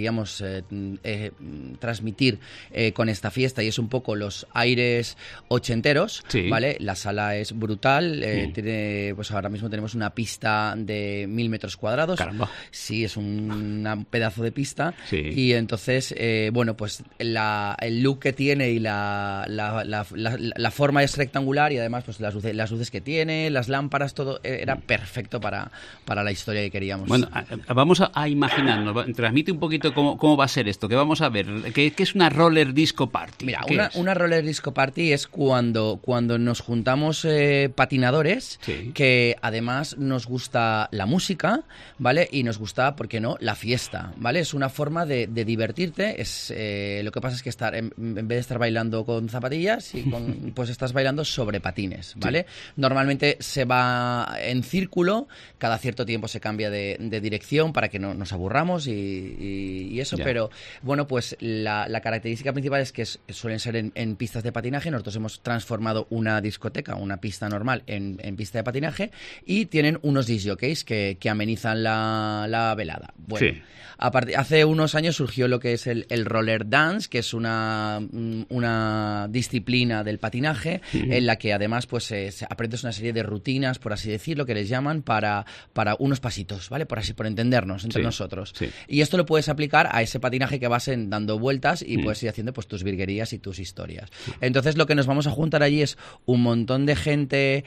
transmitir con esta fiesta y es un poco los aires ochenteros. Sí. ¿Vale? La sala es brutal, tiene, pues ahora mismo tenemos una pista de 1000 metros cuadrados. Caramba. Sí, es un pedazo de pista. Sí. Y entonces, bueno, pues el look que tiene y la forma es rectangular y además pues las luces que tiene, las lámparas, todo era perfecto para la historia que queríamos. Bueno, vamos a imaginarnos, transmite un poquito cómo va a ser esto, que vamos a ver, ¿qué es una roller disco party? Mira, una roller disco party es cuando nos juntamos patinadores, sí, que además nos gusta la música, ¿vale? Y nos gusta, ¿por qué no?, la fiesta, ¿vale? Es una forma de divertirte, lo que pasa es que en vez de estar bailando con zapatillas, pues estás bailando sobre patines, ¿vale? Sí. Normalmente se va en círculo, cada cierto tiempo se cambia de dirección para que no nos aburramos y eso, yeah. Pero bueno, pues la característica principal es que suelen ser en pistas de patinaje. Nosotros hemos transformado montado una discoteca, una pista normal en pista de patinaje, y tienen unos disc jockeys que amenizan la velada. Bueno, sí. Hace unos años surgió lo que es el roller dance, que es una disciplina del patinaje en la que además pues aprendes una serie de rutinas, por así decirlo, que les llaman para unos pasitos, ¿vale? Por entendernos entre nosotros. Sí. Y esto lo puedes aplicar a ese patinaje que vas dando vueltas y puedes ir haciendo pues tus virguerías y tus historias. Entonces lo que nos vamos a juntar allí es un montón de gente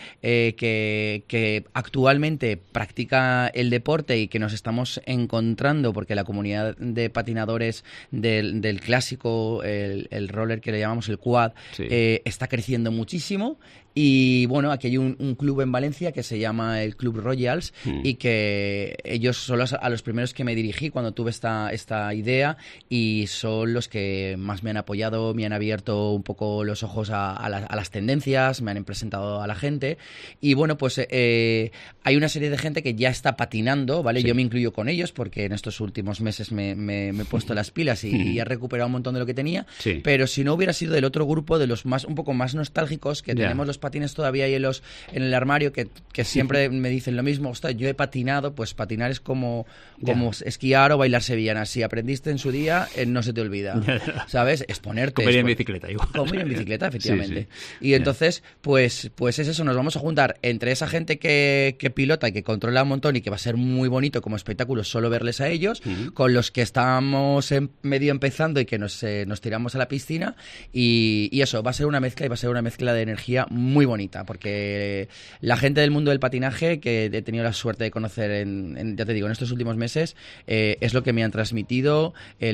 que actualmente practica el deporte y que nos estamos encontrando porque la comunidad de patinadores del clásico, el roller que le llamamos el quad, está creciendo muchísimo. Y bueno, aquí hay un club en Valencia que se llama el Club Royals y que ellos son a los primeros que me dirigí cuando tuve esta idea, y son los que más me han apoyado, me han abierto un poco los ojos a las tendencias, me han presentado a la gente. Y bueno, pues hay una serie de gente que ya está patinando, ¿vale? Sí. Yo me incluyo con ellos porque en estos últimos meses me he puesto las pilas y he recuperado un montón de lo que tenía. Sí. Pero si no hubiera sido del otro grupo, de los un poco más nostálgicos, que tenemos los patines todavía ahí en el armario, que siempre me dicen lo mismo: ostras, yo he patinado. Pues patinar es como esquiar o bailar sevillanas. Si aprendiste en su día, no se te olvida, ¿sabes? Exponerte. Como ir en bicicleta, igual. Como ir en bicicleta, efectivamente. Sí. Y entonces, pues es eso, nos vamos a juntar entre esa gente que pilota y que controla un montón y que va a ser muy bonito como espectáculo solo verles a ellos, con los que estamos medio empezando y que nos tiramos a la piscina, y eso, va a ser una mezcla, y va a ser una mezcla de energía muy bonita, porque la gente del mundo del patinaje que he tenido la suerte de conocer ya te digo, en estos últimos meses, es lo que me han transmitido,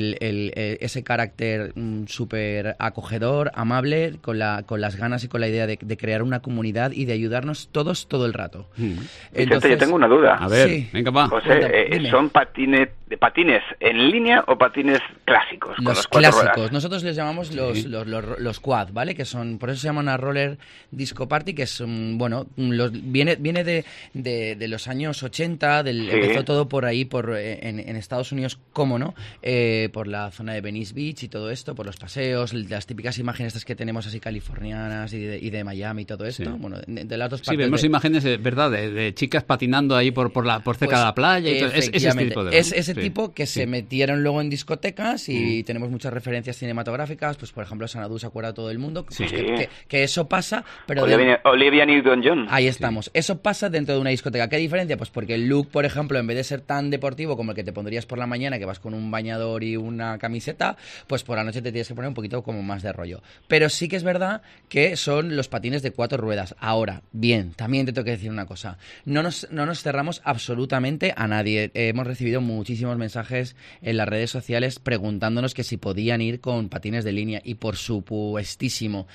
ese carácter súper acogedor, amable, con las ganas y con la idea de crear una comunidad y de ayudarnos todos todo el rato. Entonces, yo tengo una duda. A ver, venga, va. José, ¿son patines en línea o patines clásicos? Los clásicos. Nosotros les llamamos los quad, ¿vale? Que son, por eso se llaman a roller disco party, que es, bueno, viene de los años 80, empezó todo por ahí, en Estados Unidos, ¿cómo no? Por la zona de Venice Beach y todo esto, por los paseos, las típicas imágenes estas que tenemos así californianas y de Miami y todo esto. Sí. Bueno, de las dos partes. Sí, vemos imágenes, ¿verdad? De chicas patinando ahí por cerca de la playa y todo. Ese tipo de... ese tipo que se metieron luego en discotecas y tenemos muchas referencias cinematográficas, pues por ejemplo Xanadu se acuerda todo el mundo, pues que eso pasa, pero Olivia Newton-John. Ahí estamos. Eso pasa dentro de una discoteca. ¿Qué diferencia? Pues porque el look, por ejemplo, en vez de ser tan deportivo como el que te pondrías por la mañana, que vas con un bañador y una camiseta, pues por la noche te tienes que poner un poquito como más de rollo. Pero sí que es verdad que son los patines de 4 ruedas. Ahora, bien, también te tengo que decir una cosa. No nos cerramos absolutamente a nadie. Hemos recibido muchísimos mensajes en las redes sociales preguntándonos que si podían ir con patines de línea, y por supuestísimo,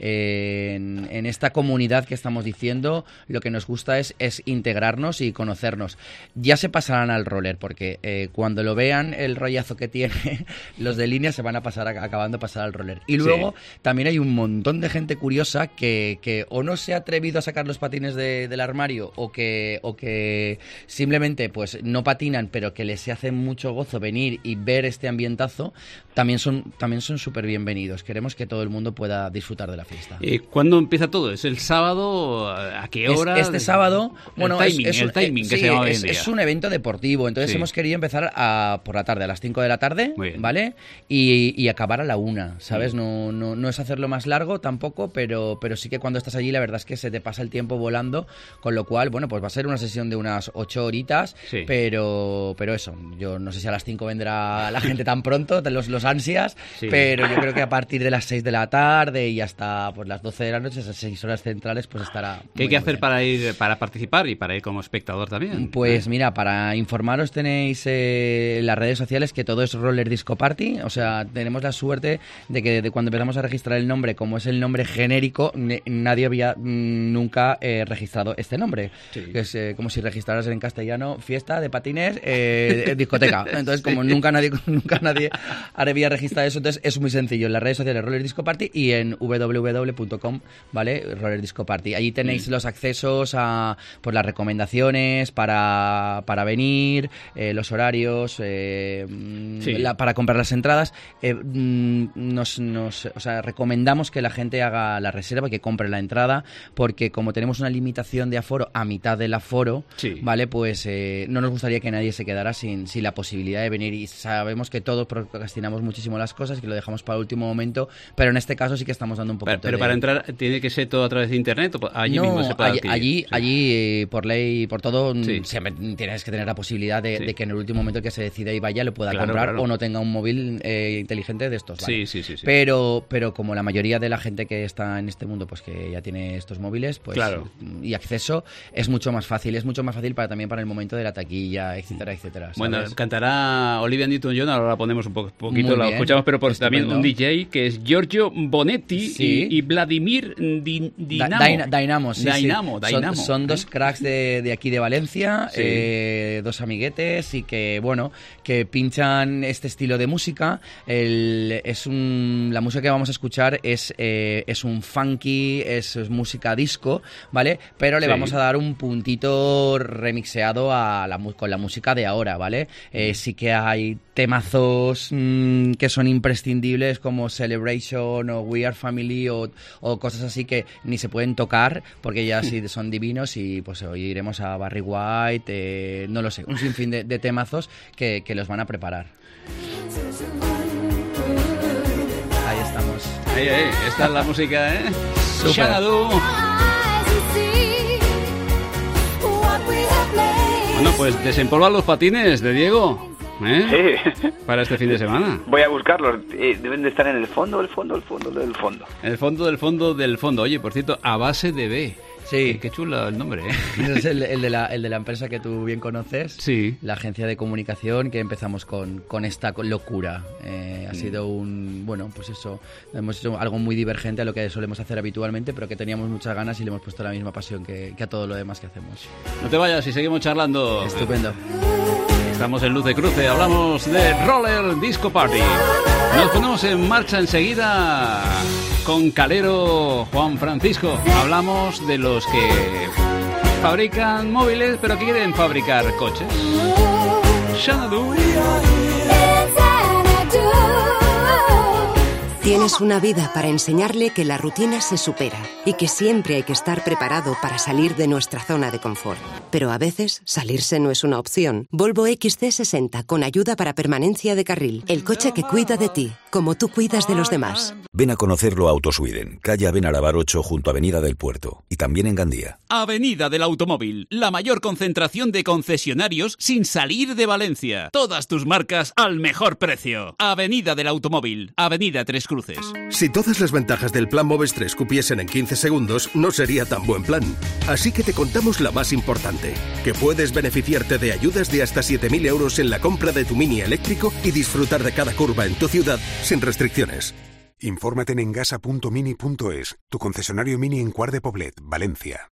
en esta comunidad que estamos diciendo, lo que nos gusta es integrarnos y conocernos. Ya se pasarán al roller, porque cuando lo vean el rollazo que tiene, los de línea se van a acabando de pasar al roller. Y luego también hay un montón de gente curiosa que o no se ha atrevido a sacar los patines del armario, o que simplemente pues no patinan, pero que les hace mucho gozo venir y ver este ambientazo. También son súper bienvenidos. Queremos que todo el mundo pueda disfrutar de la fiesta. ¿Cuándo empieza todo? ¿Es el sábado? ¿A qué hora? Este sábado, bueno, el timing que se llama hoy en día. Es un evento deportivo, entonces hemos querido empezar por la tarde, a las 5 de la tarde, ¿vale? Y acabar a la 1, ¿sabes? No es hacerlo más largo tampoco, pero sí que cuando estás allí la verdad es que se te pasa el tiempo volando, con lo cual, bueno, pues va a ser una sesión de unas 8 horitas, pero eso, yo no sé si a las 5 vendrá la gente tan pronto, los ansias, pero yo creo que a partir de las 6 de la tarde y hasta pues las 12 de la noche, esas 6 horas centrales, pues estará... ¿Qué hay que hacer para participar y para ir como espectador también? Pues mira, para informaros tenéis las redes sociales, que todo es Roller Disco Party. O sea, tenemos la suerte de que de cuando empezamos a registrar el nombre, como es el nombre genérico, nadie había nunca registrado este nombre, que es como si registraras en castellano fiesta de patines, discoteca. Entonces, como nunca nadie había registrado eso, entonces es muy sencillo. En las redes sociales Roller Disco Party y en www.com, ¿vale? Roller Disco Party. Allí tenéis los accesos a las recomendaciones para venir, los horarios, para comprar las entradas. O sea, recomendamos que la gente haga las reserva, que compre la entrada, porque como tenemos una limitación de aforo a mitad del aforo, ¿vale? Pues no nos gustaría que nadie se quedara sin la posibilidad de venir, y sabemos que todos procrastinamos muchísimo las cosas, que lo dejamos para el último momento, pero en este caso sí que estamos dando un poquito pero para entrar, ¿tiene que ser todo a través de internet o allí mismo se puede adquirir? Allí por ley, por todo, siempre tienes que tener la posibilidad de que en el último momento que se decida y vaya lo pueda comprar o no tenga un móvil inteligente de estos, ¿vale? Sí. Pero como la mayoría de la gente que está en este mundo, pues que ya tiene estos móviles, pues y acceso, es mucho más fácil también para el momento de la taquilla, etcétera, ¿sabes? Bueno, cantará Olivia Newton-John, ahora la ponemos un poquito, la escuchamos, pero también un DJ que es Giorgio Bonetti y Vladimir Dynamo. Son dos cracks de aquí de Valencia, dos amiguetes, y que, bueno, que pinchan este estilo de música. La música que vamos a escuchar es un funky, es música disco, ¿vale? Pero le vamos a dar un puntito remixeado con la música de ahora, ¿vale? Sí que hay temazos que son imprescindibles, como Celebration o We Are Family o cosas así que ni se pueden tocar porque ya sí son divinos, y pues hoy iremos a Barry White, no lo sé, un sinfín de temazos que los van a preparar. Ahí estamos. Ahí, esta es la música, ¿eh? Xanadu. Bueno, pues desempolva los patines de Diego. Sí. Para este fin de semana. Voy a buscarlos. Deben de estar en el fondo del fondo. El fondo del fondo. Oye, por cierto, a base de B. Sí. Qué chulo el nombre, ¿eh? Es el de la empresa que tú bien conoces. Sí. La agencia de comunicación, que empezamos con esta locura. Ha sido pues eso, hemos hecho algo muy divergente a lo que solemos hacer habitualmente, pero que teníamos muchas ganas y le hemos puesto la misma pasión que a todo lo demás que hacemos. No te vayas y seguimos charlando. Estupendo. Estamos en Luz de Cruce, hablamos de Roller Disco Party. Nos ponemos en marcha enseguida con Calero Juan Francisco. Hablamos de los que fabrican móviles, pero que quieren fabricar coches. Xanadu. Tienes una vida para enseñarle que la rutina se supera y que siempre hay que estar preparado para salir de nuestra zona de confort. Pero a veces, salirse no es una opción. Volvo XC60 con ayuda para permanencia de carril. El coche que cuida de ti, como tú cuidas de los demás. Ven a conocerlo a Autosweden, calle Benarabar 8 junto a Avenida del Puerto. Y también en Gandía. Avenida del Automóvil, la mayor concentración de concesionarios sin salir de Valencia. Todas tus marcas al mejor precio. Avenida del Automóvil, Avenida Tres Cruces. Si todas las ventajas del plan Moves 3 cupiesen en 15 segundos, no sería tan buen plan. Así que te contamos la más importante, que puedes beneficiarte de ayudas de hasta 7.000 euros en la compra de tu Mini eléctrico y disfrutar de cada curva en tu ciudad sin restricciones. Infórmate en engasa.mini.es, tu concesionario Mini en Cuart de Poblet, Valencia.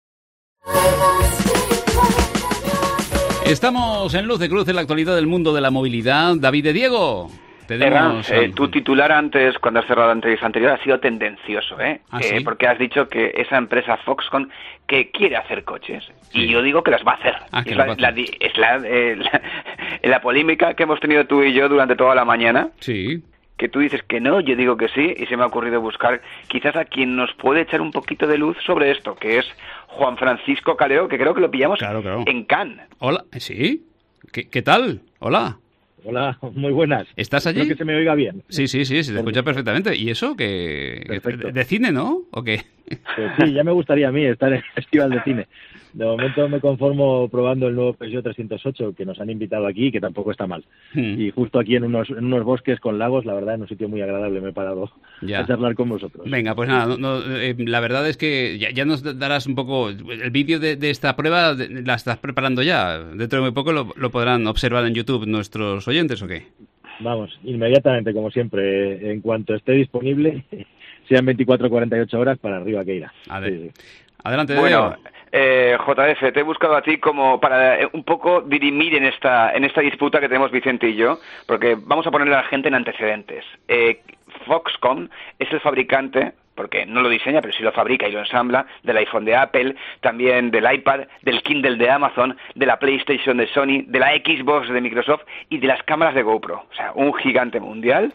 Estamos en Luz de Cruz, en la actualidad del mundo de la movilidad. David de Diego. Tu titular antes, cuando has cerrado la entrevista anterior, ha sido tendencioso, ¿Sí? Porque has dicho que esa empresa Foxconn que quiere hacer coches, y yo digo que las va a hacer. Es la polémica que hemos tenido tú y yo durante toda la mañana. Sí. Que tú dices que no, yo digo que sí, y se me ha ocurrido buscar quizás a quien nos puede echar un poquito de luz sobre esto, que es Juan Francisco Calero, que creo que lo pillamos en Cannes. Hola, ¿sí? ¿Qué tal? Hola. Hola, muy buenas. ¿Estás allí? Espero que se me oiga bien. Sí, se te escucha perfectamente. ¿Y eso? ¿De cine, no? ¿O qué? Pues sí, ya me gustaría a mí estar en el Festival de Cine. De momento me conformo probando el nuevo Peugeot 308 que nos han invitado aquí, que tampoco está mal. Y justo aquí en unos bosques con lagos, la verdad, en un sitio muy agradable me he parado a charlar con vosotros. Venga, pues nada, la verdad es que ya nos darás un poco... El vídeo de esta prueba la estás preparando ya. Dentro de muy poco lo podrán observar en YouTube nuestros oyentes, ¿o qué? Vamos, inmediatamente, como siempre, en cuanto esté disponible, sean 24 o 48 horas, para arriba que irá. Adelante, bueno, JF, te he buscado a ti como para un poco dirimir en esta disputa que tenemos Vicente y yo, porque vamos a ponerle a la gente en antecedentes. Foxconn es el fabricante, porque no lo diseña, pero sí lo fabrica y lo ensambla, del iPhone de Apple, también del iPad, del Kindle de Amazon, de la PlayStation de Sony, de la Xbox de Microsoft y de las cámaras de GoPro. O sea, un gigante mundial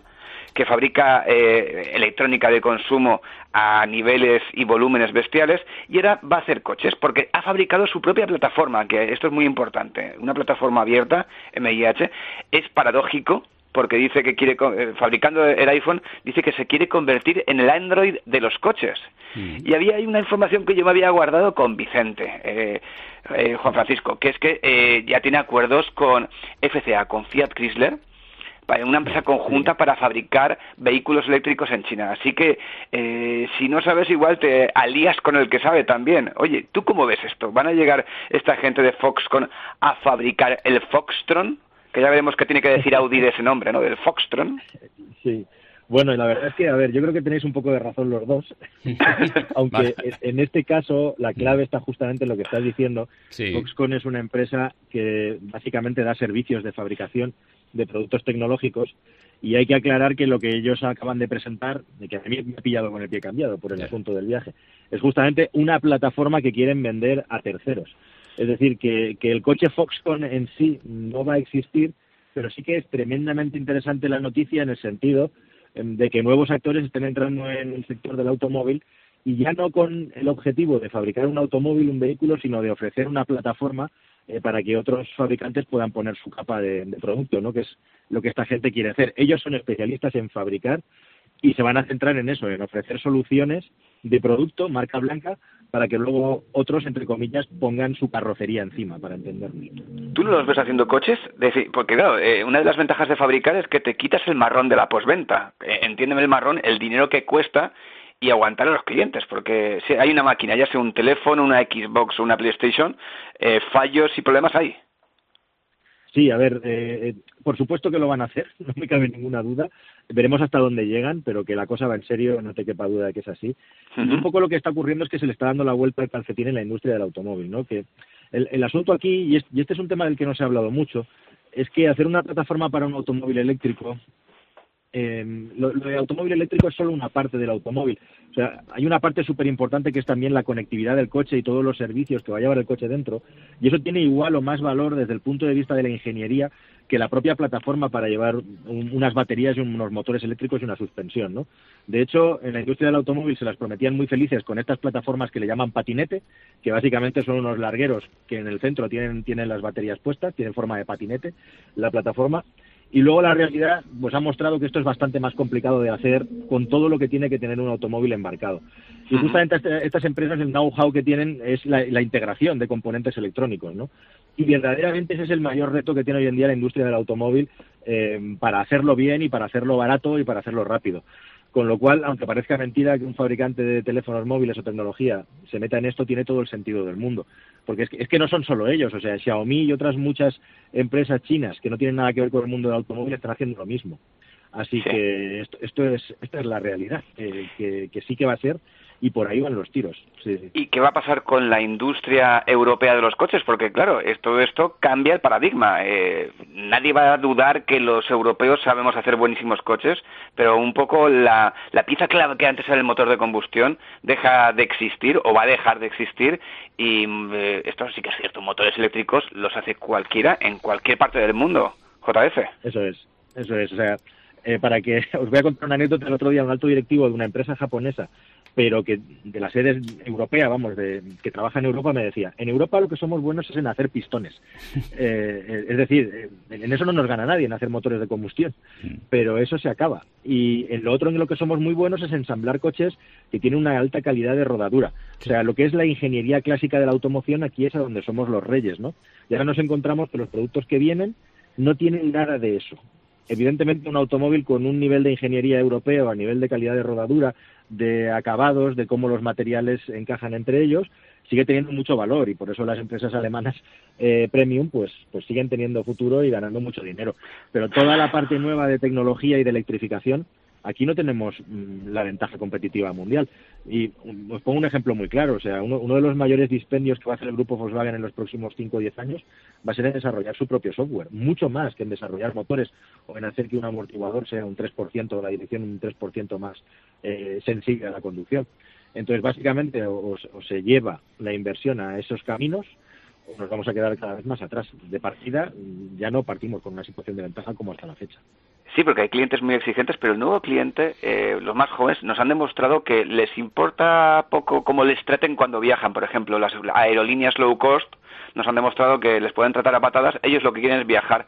que fabrica electrónica de consumo a niveles y volúmenes bestiales, y ahora va a hacer coches, porque ha fabricado su propia plataforma, que esto es muy importante, una plataforma abierta, MIH. Es paradójico, porque dice que quiere, fabricando el iPhone, dice que se quiere convertir en el Android de los coches. Y había ahí una información que yo me había guardado con Vicente, Juan Francisco, que es que ya tiene acuerdos con FCA, con Fiat Chrysler, una empresa conjunta para fabricar vehículos eléctricos en China. Así que, si no sabes, igual te alías con el que sabe también. Oye, ¿tú cómo ves esto? ¿Van a llegar esta gente de Foxconn a fabricar el Foxtron? Que ya veremos qué tiene que decir Audi de ese nombre, ¿no? Del Foxtron. Sí. Bueno, la verdad es que, a ver, yo creo que tenéis un poco de razón los dos, aunque en este caso la clave está justamente en lo que estás diciendo. Sí. Foxconn es una empresa que básicamente da servicios de fabricación de productos tecnológicos, y hay que aclarar que lo que ellos acaban de presentar, de que a mí me ha pillado con el pie cambiado por el asunto del viaje, es justamente una plataforma que quieren vender a terceros. Es decir, que el coche Foxconn en sí no va a existir, pero sí que es tremendamente interesante la noticia en el sentido de que nuevos actores estén entrando en el sector del automóvil, y ya no con el objetivo de fabricar un automóvil, un vehículo, sino de ofrecer una plataforma para que otros fabricantes puedan poner su capa de producto, ¿no? Que es lo que esta gente quiere hacer. Ellos son especialistas en fabricar y se van a centrar en eso, en ofrecer soluciones de producto, marca blanca, para que luego otros, entre comillas, pongan su carrocería encima, para entenderlo. ¿Tú no los ves haciendo coches? Porque claro, una de las ventajas de fabricar es que te quitas el marrón de la postventa. Entiéndeme el marrón, el dinero que cuesta y aguantar a los clientes, porque si hay una máquina, ya sea un teléfono, una Xbox o una PlayStation, fallos y problemas hay. Sí, a ver, por supuesto que lo van a hacer, no me cabe ninguna duda. Veremos hasta dónde llegan, pero que la cosa va en serio, no te quepa duda de que es así. Y un poco lo que está ocurriendo es que se le está dando la vuelta al calcetín en la industria del automóvil, ¿no? Que el asunto aquí, y este es un tema del que no se ha hablado mucho, es que hacer una plataforma para un automóvil eléctrico, lo de automóvil eléctrico es solo una parte del automóvil. O sea, hay una parte súper importante que es también la conectividad del coche y todos los servicios que va a llevar el coche dentro, y eso tiene igual o más valor desde el punto de vista de la ingeniería que la propia plataforma para llevar unas baterías y unos motores eléctricos y una suspensión, ¿no? De hecho, en la industria del automóvil se las prometían muy felices con estas plataformas que le llaman patinete, que básicamente son unos largueros que en el centro tienen las baterías puestas, tienen forma de patinete la plataforma. Y luego la realidad pues ha mostrado que esto es bastante más complicado de hacer con todo lo que tiene que tener un automóvil embarcado. Y justamente estas empresas, el know-how que tienen es la integración de componentes electrónicos, ¿no? Y verdaderamente ese es el mayor reto que tiene hoy en día la industria del automóvil, para hacerlo bien y para hacerlo barato y para hacerlo rápido. Con lo cual, aunque parezca mentira que un fabricante de teléfonos móviles o tecnología se meta en esto, tiene todo el sentido del mundo. Porque es que no son solo ellos, o sea, Xiaomi y otras muchas empresas chinas que no tienen nada que ver con el mundo del automóvil están haciendo lo mismo. Así que esta es la realidad, que sí que va a ser, y por ahí van los tiros. Sí. ¿Y qué va a pasar con la industria europea de los coches? Porque, claro, todo esto cambia el paradigma. Nadie va a dudar que los europeos sabemos hacer buenísimos coches, pero un poco la pieza clave que antes era el motor de combustión deja de existir o va a dejar de existir, y esto sí que es cierto. Motores eléctricos los hace cualquiera en cualquier parte del mundo. JF. Eso es. O sea, para que os voy a contar una anécdota. El otro día un alto directivo de una empresa japonesa, pero que de la sede europea, que trabaja en Europa, me decía: en Europa lo que somos buenos es en hacer pistones. Es decir, en eso no nos gana nadie, en hacer motores de combustión, pero eso se acaba. Y en lo otro en lo que somos muy buenos es ensamblar coches que tienen una alta calidad de rodadura. O sea, lo que es la ingeniería clásica de la automoción, aquí es a donde somos los reyes, ¿no? Y ahora nos encontramos que los productos que vienen no tienen nada de eso. Evidentemente, un automóvil con un nivel de ingeniería europeo a nivel de calidad de rodadura, de acabados, de cómo los materiales encajan entre ellos, sigue teniendo mucho valor, y por eso las empresas alemanas premium pues siguen teniendo futuro y ganando mucho dinero. Pero toda la parte nueva de tecnología y de electrificación, aquí no tenemos la ventaja competitiva mundial. Y os pongo un ejemplo muy claro. O sea, uno de los mayores dispendios que va a hacer el grupo Volkswagen en los próximos 5 o 10 años va a ser en desarrollar su propio software, mucho más que en desarrollar motores o en hacer que un amortiguador sea un 3%, o la dirección un 3% más sensible a la conducción. Entonces, básicamente, o se lleva la inversión a esos caminos, o nos vamos a quedar cada vez más atrás. De partida, ya no partimos con una situación de ventaja como hasta la fecha. Sí, porque hay clientes muy exigentes, pero el nuevo cliente, los más jóvenes, nos han demostrado que les importa poco cómo les traten cuando viajan. Por ejemplo, las aerolíneas low cost nos han demostrado que les pueden tratar a patadas, ellos lo que quieren es viajar.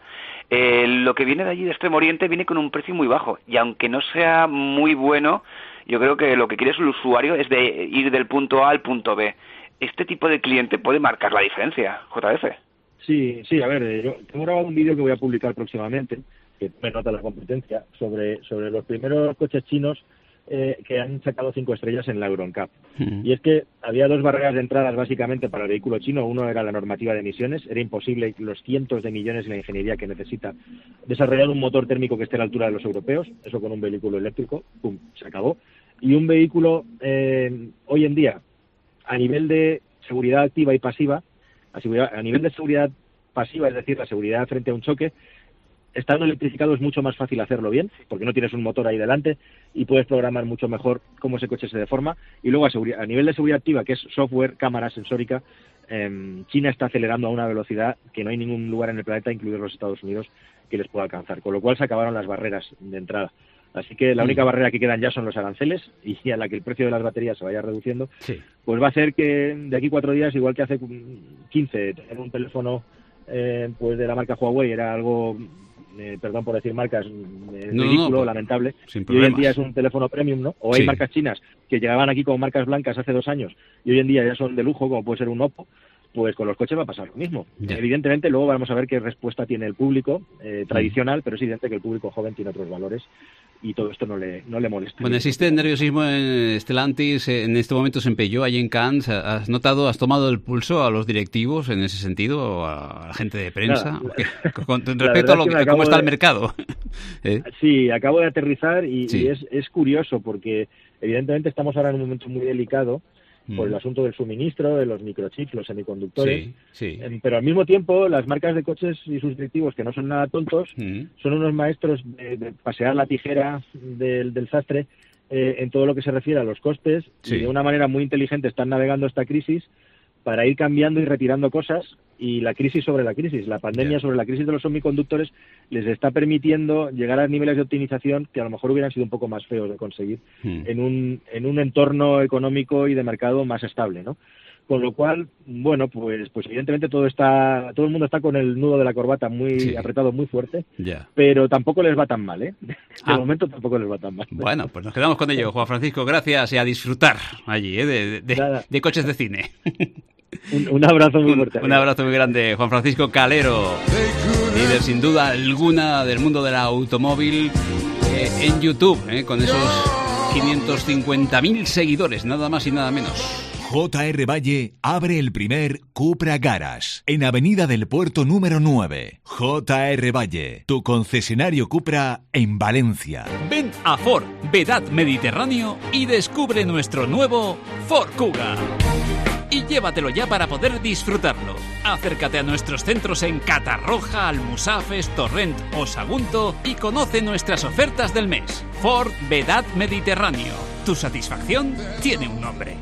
Lo que viene de allí, de Extremo Oriente, viene con un precio muy bajo, y aunque no sea muy bueno, yo creo que lo que quiere el usuario es de ir del punto A al punto B. Este tipo de cliente puede marcar la diferencia, JF. Sí, a ver, yo tengo grabado un vídeo que voy a publicar próximamente, que me nota la competencia, sobre los primeros coches chinos que han sacado 5 estrellas en la Euro NCAP. Y es que había 2 barreras de entradas básicamente para el vehículo chino. Uno era la normativa de emisiones. Era imposible los cientos de millones y la ingeniería que necesita desarrollar un motor térmico que esté a la altura de los europeos. Eso con un vehículo eléctrico, ¡pum!, se acabó. Y un vehículo hoy en día, a nivel de seguridad activa y pasiva, a nivel de seguridad pasiva, es decir, la seguridad frente a un choque, estando electrificado es mucho más fácil hacerlo bien, porque no tienes un motor ahí delante y puedes programar mucho mejor cómo ese coche se deforma. Y luego a nivel de seguridad activa, que es software, cámara, sensórica, China está acelerando a una velocidad que no hay ningún lugar en el planeta, incluidos los Estados Unidos, que les pueda alcanzar. Con lo cual se acabaron las barreras de entrada. Así que la única barrera que quedan ya son los aranceles, y a la que el precio de las baterías se vaya reduciendo, pues va a hacer que de aquí 4 días, igual que hace 15, tener un teléfono pues de la marca Huawei era algo, perdón por decir marcas, ridículo, lamentable, y hoy en día es un teléfono premium, ¿no? O hay marcas chinas que llegaban aquí como marcas blancas hace 2 años y hoy en día ya son de lujo, como puede ser un Oppo. Pues con los coches va a pasar lo mismo. Evidentemente, luego vamos a ver qué respuesta tiene el público tradicional, pero es evidente que el público joven tiene otros valores y todo esto no le molesta. Bueno, existe nerviosismo en Stellantis, en este momento se empelló allí en Cannes. ¿Has tomado el pulso a los directivos en ese sentido, o a la gente de prensa? Con respecto a cómo está el mercado. Sí, acabo de aterrizar y es curioso porque evidentemente estamos ahora en un momento muy delicado por el asunto del suministro, de los microchips, los semiconductores. Pero al mismo tiempo, las marcas de coches y sus directivos, que no son nada tontos, son unos maestros de pasear la tijera del sastre en todo lo que se refiere a los costes, y de una manera muy inteligente están navegando esta crisis para ir cambiando y retirando cosas, y la crisis sobre la crisis, la pandemia sobre la crisis de los semiconductores les está permitiendo llegar a niveles de optimización que a lo mejor hubieran sido un poco más feos de conseguir en un entorno económico y de mercado más estable, ¿no? Con lo cual, bueno, pues evidentemente todo el mundo está con el nudo de la corbata muy apretado, muy fuerte, pero tampoco les va tan mal, ¿eh? De momento tampoco les va tan mal. Bueno, pues nos quedamos con ello, Juan Francisco, gracias, y a disfrutar allí, de coches de cine. Un abrazo muy fuerte. Un abrazo muy grande, Juan Francisco Calero, líder sin duda alguna del mundo del automóvil en YouTube, con esos 550.000 seguidores, nada más y nada menos. JR Valle abre el primer Cupra Garage en Avenida del Puerto número 9. JR Valle, tu concesionario Cupra en Valencia. Ven a Ford Vedad Mediterráneo y descubre nuestro nuevo Ford Kuga. Y llévatelo ya para poder disfrutarlo. Acércate a nuestros centros en Catarroja, Almusafes, Torrent o Sagunto y conoce nuestras ofertas del mes. Ford Vedad Mediterráneo. Tu satisfacción tiene un nombre.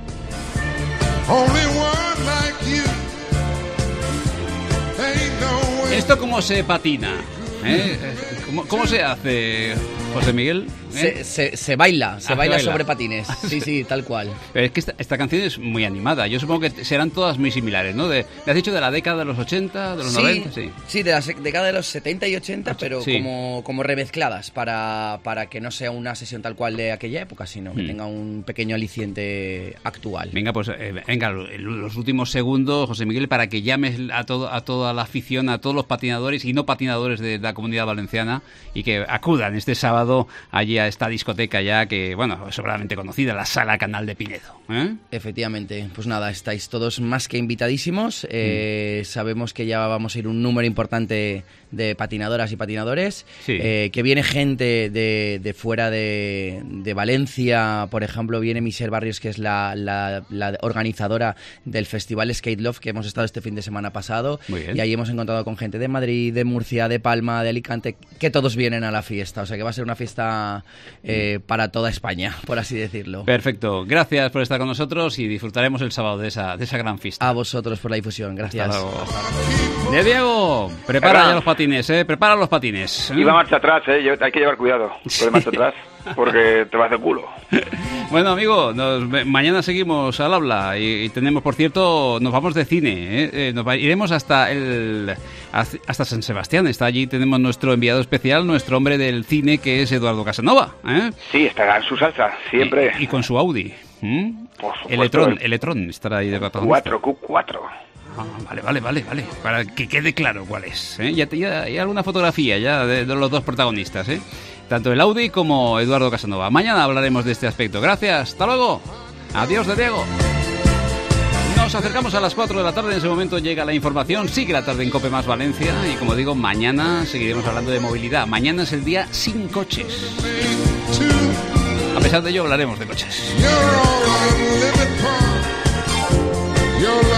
¿Esto cómo se patina? ¿Cómo se hace, José Miguel? Se baila sobre patines. Sí, tal cual. Pero es que esta canción es muy animada. Yo supongo que serán todas muy similares, ¿no? ¿Me has dicho de la década de los 80, de los 90? Sí, de la década de los 70 y 80, pero como remezcladas para que no sea una sesión tal cual de aquella época, sino que tenga un pequeño aliciente actual. Venga, pues los últimos segundos, José Miguel, para que llames a toda la afición, a todos los patinadores y no patinadores de la Comunidad Valenciana, y que acudan este sábado allí a esta discoteca ya que, bueno, sobradamente conocida, la Sala Canal de Pinedo. Efectivamente, pues nada, estáis todos más que invitadísimos. Sabemos que ya vamos a ir un número importante de patinadoras y patinadores, que viene gente de fuera de Valencia. Por ejemplo, viene Michelle Barrios, que es la organizadora del Festival Skate Love, que hemos estado este fin de semana pasado, y ahí hemos encontrado con gente de Madrid, de Murcia, de Palma, de Alicante, que todos vienen a la fiesta, o sea que va a ser una fiesta para toda España, por así decirlo. Perfecto. Gracias por estar con nosotros y disfrutaremos el sábado de esa gran fiesta. A vosotros por la difusión. Gracias. De Diego, prepara ya los patines, prepara los patines. Iba marcha atrás, hay que llevar cuidado con marcha atrás, porque te vas de culo. Bueno, amigo, mañana seguimos al habla y tenemos, por cierto, nos vamos de cine, iremos hasta San Sebastián. Está allí, tenemos nuestro enviado especial, nuestro hombre del cine, que es Eduardo Casanova. Sí, estará en su salsa, siempre. Y con su Audi. Por supuesto. Electrón estará ahí de protagonista. Q4. Vale. Para que quede claro cuál es. Ya hay alguna fotografía ya de los dos protagonistas, tanto el Audi como Eduardo Casanova. Mañana hablaremos de este aspecto. Gracias, hasta luego. Adiós de Diego. Nos acercamos a las 4 de la tarde. En ese momento llega la información. Sigue la tarde en COPE más Valencia. Y como digo, mañana seguiremos hablando de movilidad. Mañana es el día sin coches. A pesar de ello, hablaremos de coches.